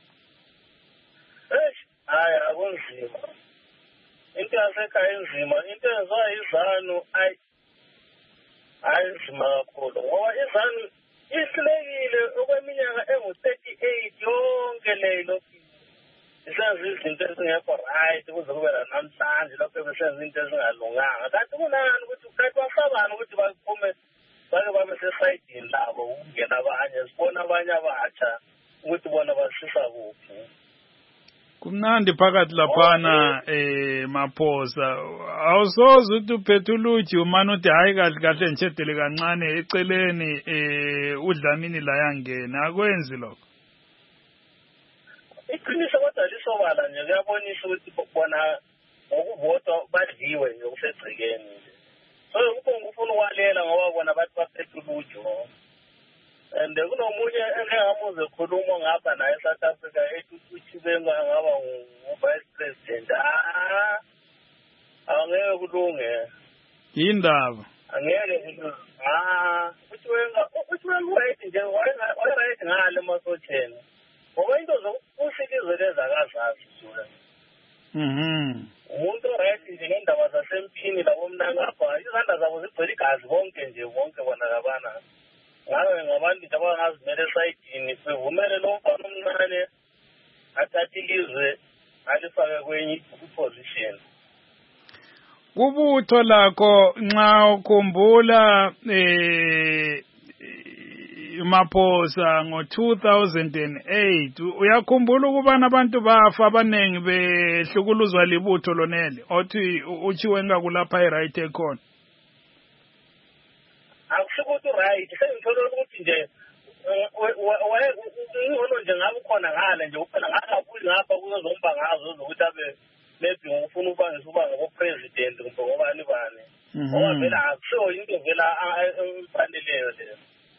Eh hayi akunzima into yasekhaya enzima into ezwa izanu ayi ayizima kakhulu ngoba izanu ihlekile okweminyaka engu thirty-eight yonke leyo isenza izinto ezingekho right kuze kube namhlanje lokho besenza into ezingalunganga kanti kunani ukuthi kanti wasabani ukuthi baphume bake babe sesayidini labo ukungena abanye sibona abanye abatsha ukuthi bona basisa kuphi. Kumnandi phakathi laphana eh Maphosa awusoze ukuthi uphethuluji umana uthi hayi kahle kahle nchedele kancane eceleni eh udlamini la yangena akwenzi lokho. Iqiniso kodwa lisobala nje kuyabonisa ukuthi bona ngokuvota badliwe nje kusegcikeni nje so ukubonga ufuna ukwalela ngoba bona bathi baphethuluji and kunomunye engamuze khuluma ngapha naye eSouth Africa ethi benga ngaba ngu-vice president ah angeke kulunge indaba angeke ah uthi wenga uthi wenga right nje wena right ngale masotheni ngoba into zokusikizwe leza kazazi zona mhm umuntu right nje ngendaba zasempini labo mna ngapha izandla zabo zigcwele igazi bonke nje bonke bona labana ngabe ngabantu abangazimele esayidini bevumele lo mfana omncane athathe ilizwe alifake kwenye position. Kubutho lakho nxa ukhumbula eh Maphosa ngo two thousand eight uyakhumbula ukubana abantu bafa abanengi behlukuluzwa libutho lonele othi uchiwe ngakulapha iright ekhona. Akusukuthi right sengithola ukuthi nje ngcono nje ngabe khona ngale nje uphela ngakhaphuli ngapha kuzomba ngazo ukuthi abe maybe ngifuna uba ngisuba ngopresident kumbe ngobani bani ngoba vela akuso into vela emfaneleyo le.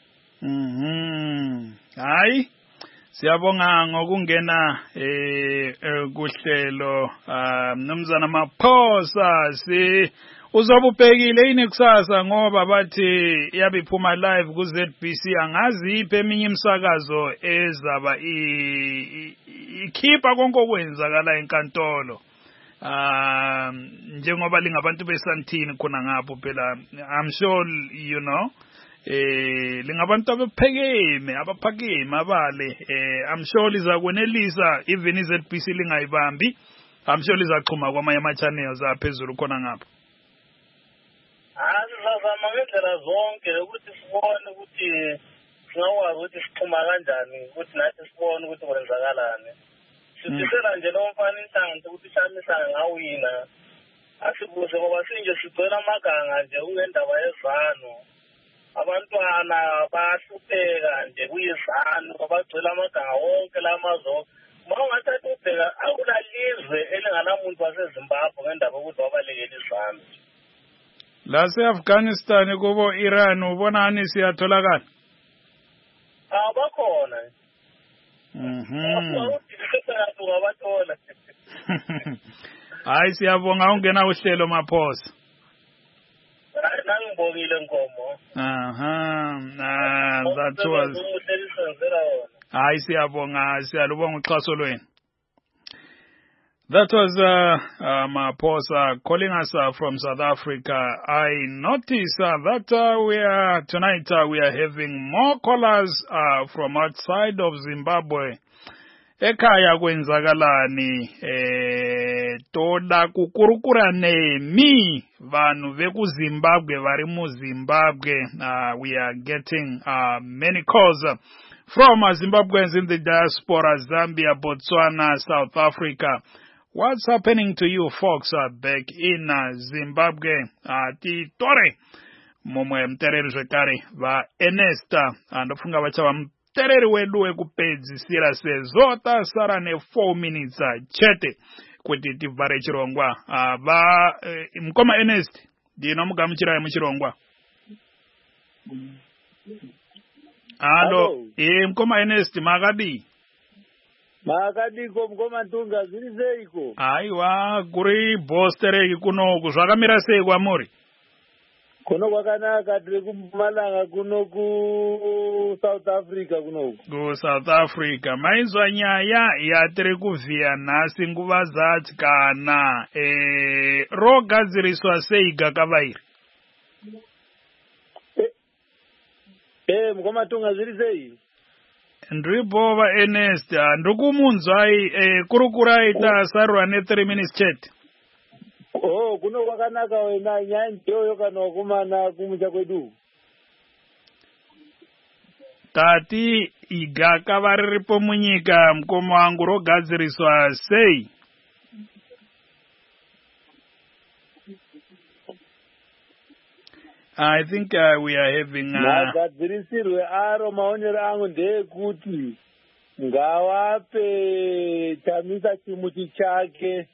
Mhm hayi siyabonga ngokungena eh kuhlelo mnumzana Maphosa si uzobubhekile ini kusasa ngoba bathi yabiphuma live ku Z B C angazi iphe eminye imsakazo ezaba ikhipha konke okwenzakala enkantolo ah njengoba lingabantu beSandton khona ngapho phela I'm sure you know eh lingabantu abaphekeme abaphakeme abale eh I'm sure lizakwenelisa even iZ B C lingayibambi I'm sure lizaxhuma kwamanye ama-channels aphezulu khona ngapha. Ah, sizazama ngendlela zonke ukuthi sibone ukuthi singakwazi ukuthi sixhuma kanjani ukuthi nathi sibone ukuthi kwenzakalani. Sisela nje lo mfana inhlanhla ukuthi Chamisa ngawina. Asibuze ngoba sinje sigcela amaganga nje ungendaba yezano. Abantwana bahlupheka nje kuyizano abagcela amaganga wonke lamazo. Mawungathatha ubheka akulalizwe elinganamuntu waseZimbabwe ngendaba ukuthi wabalekela izano. La se-Afghanistan kubo Iran ubonani siyatholakala? Ah, bakhona. Mhm. Ngabathola. Hayi siyabonga ungena uhlelo Maphosa. Nangibongile Nkomo. Aha. Ah, that was. Hayi siyabonga siyalubonga uxhaso lwenu. That was uh, uh, Maphosa calling us uh, from South Africa. I notice uh, that uh, we are tonight uh, we are having more callers uh, from outside of Zimbabwe. Ekaya kwenzakalani eh toda kukurukura nemi vanhu veku Zimbabwe vari mu Zimbabwe. Uh, we are getting uh, many calls uh, from uh, Zimbabweans in the diaspora, Zambia, Botswana, South Africa. What's happening to you folks uh, back in uh, Zimbabwe? Uh, Titore momwe mtereri zvekare va Enesta andofunga vachava mtereri wedu wekupedzisira sezvo tasara ne four minutes uh, chete kuti tivhare chirongwa. Uh, va uh, mkoma Ernest ndinomugamuchirai muchirongwa. Alo, eh mkoma Ernest makadi? Makadiko mkoma Tunga zviri seiko? Aiwa kuri Bostereki kunoku zvakamira sei kwamuri? Kuno kwakanaka tiri kuMalanga kuno ku South Africa kunoku. Ku South Africa maizwa nyaya yatiri kuvhiya nhasi nguva dzati kana eh rogadziriswa sei gakavairi? Eh, eh mkoma Tunga zviri sei? Ndribova Ernest ndikumunzwai eh kurukuraita sarwa ne three minutes chat. Oh kuno kwakanaka wena nyaya ndiyo kana kumana kumucha kwedu. Tati igaka variripo munyika mkomo wangu rogadziriswa sei? I think uh, we are having magadzirisirwe aro maonero angu ndeyekuti ngawape Chamisa chimuti chake.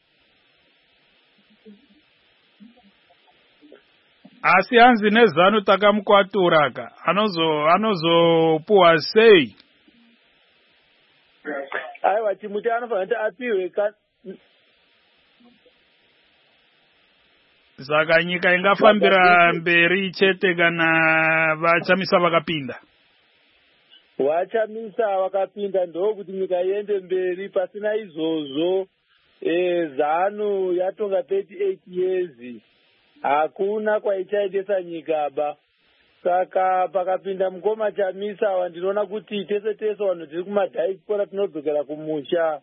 Asi hanzi nezano takamukwaturaka anozo anozopuwa sei? Aiwa chimuti anofanira apiwe ka Saka nyika ingafambira mberi chete kana vachamisa vakapinda. Vachamisa vakapinda ndokuti nyika iende mberi. Pasina izvozvo eh zanu yatonga thirty-eight years hakuna kwaichaendesa nyika ba. Saka pakapinda mukoma Chamisa wandinoona kuti tese tese vanhu tiri kumadiaspora tinodzokera kumusha.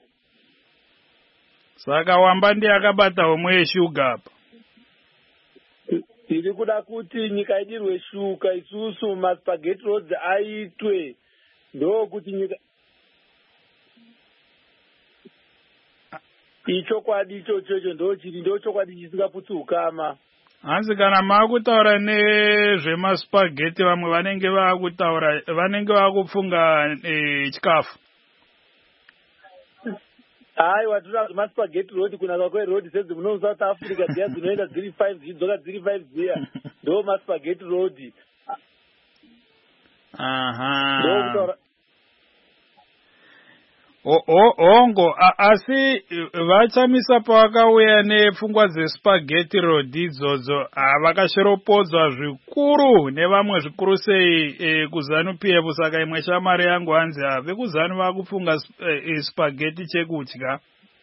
Saka wamba ndiye akabata homwe yeshuga apa. Tiri kuda kuti nyika idirwe shuka isusu maspaghetti roads aitwe ndokuti nyika ichokwadi ichocho ndochiri ndochokwadi chisingaputsikama. Hanzi kana maakutaura nezvemaspaghetti vamwe vanenge vaakutaura vanenge vaakupfunga eh, chikafu. Aiwa tinoda maspaghetti road kunaka kweroad sedzi muno South Africa dziya dzinoenda dziri five dzidzoka dziri five dziya ndo maspaghetti road. Aha. Ndo o o ongo asi vachamisa pavakauya nepfungwa dzespaghetti road idzodzo vakasheropodzwa zvikuru nevamwe zvikuru sei e, kuZanu P F. Saka imwe shamari yangu hanzi vekuzanu vakupfunga e, spaghetti chekudya.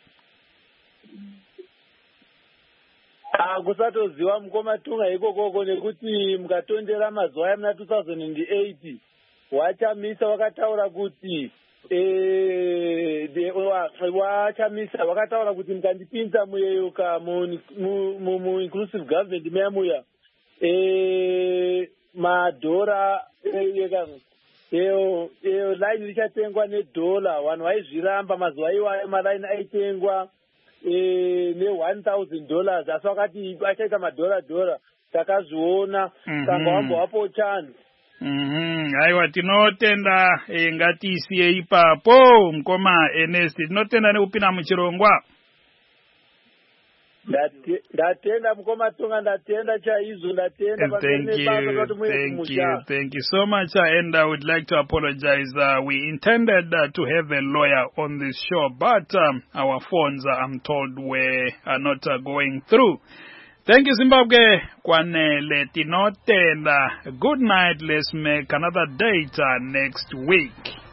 kusatoziva mukoma Tunga ikokoko nekuti mukatondera mazuva amuna two thousand eight Wachamisa wakataura kuti eh de wa chamisa vakataura kuti mukandipinza muyeyoka mu mu inclusive government meyamuya eh madhora yeka eyo eyo line lichatengwa nedollar vanhu vaizviramba mazuva iwayo malaini aitengwa eh ne one thousand dollars asi vakati achaita madhora dhora takazviona kanga wambo wapo chance. Mhm, aiwa tinotenda e, ngatiisiye ipapo mkoma Ernest, tinotenda nekupinda muchirongwa. Ndatenda mkoma Tonga, ndatenda chaizvo, ndatenda. Thank you, thank you, thank you so much. And I would like to apologize. Uh, we intended uh, to have a lawyer on this show, but um, our phones, uh, I'm told, were are not uh, going through. Thank you, Zimbabwe. Kwanele tinotenda. Good night. Let's make another date uh, next week.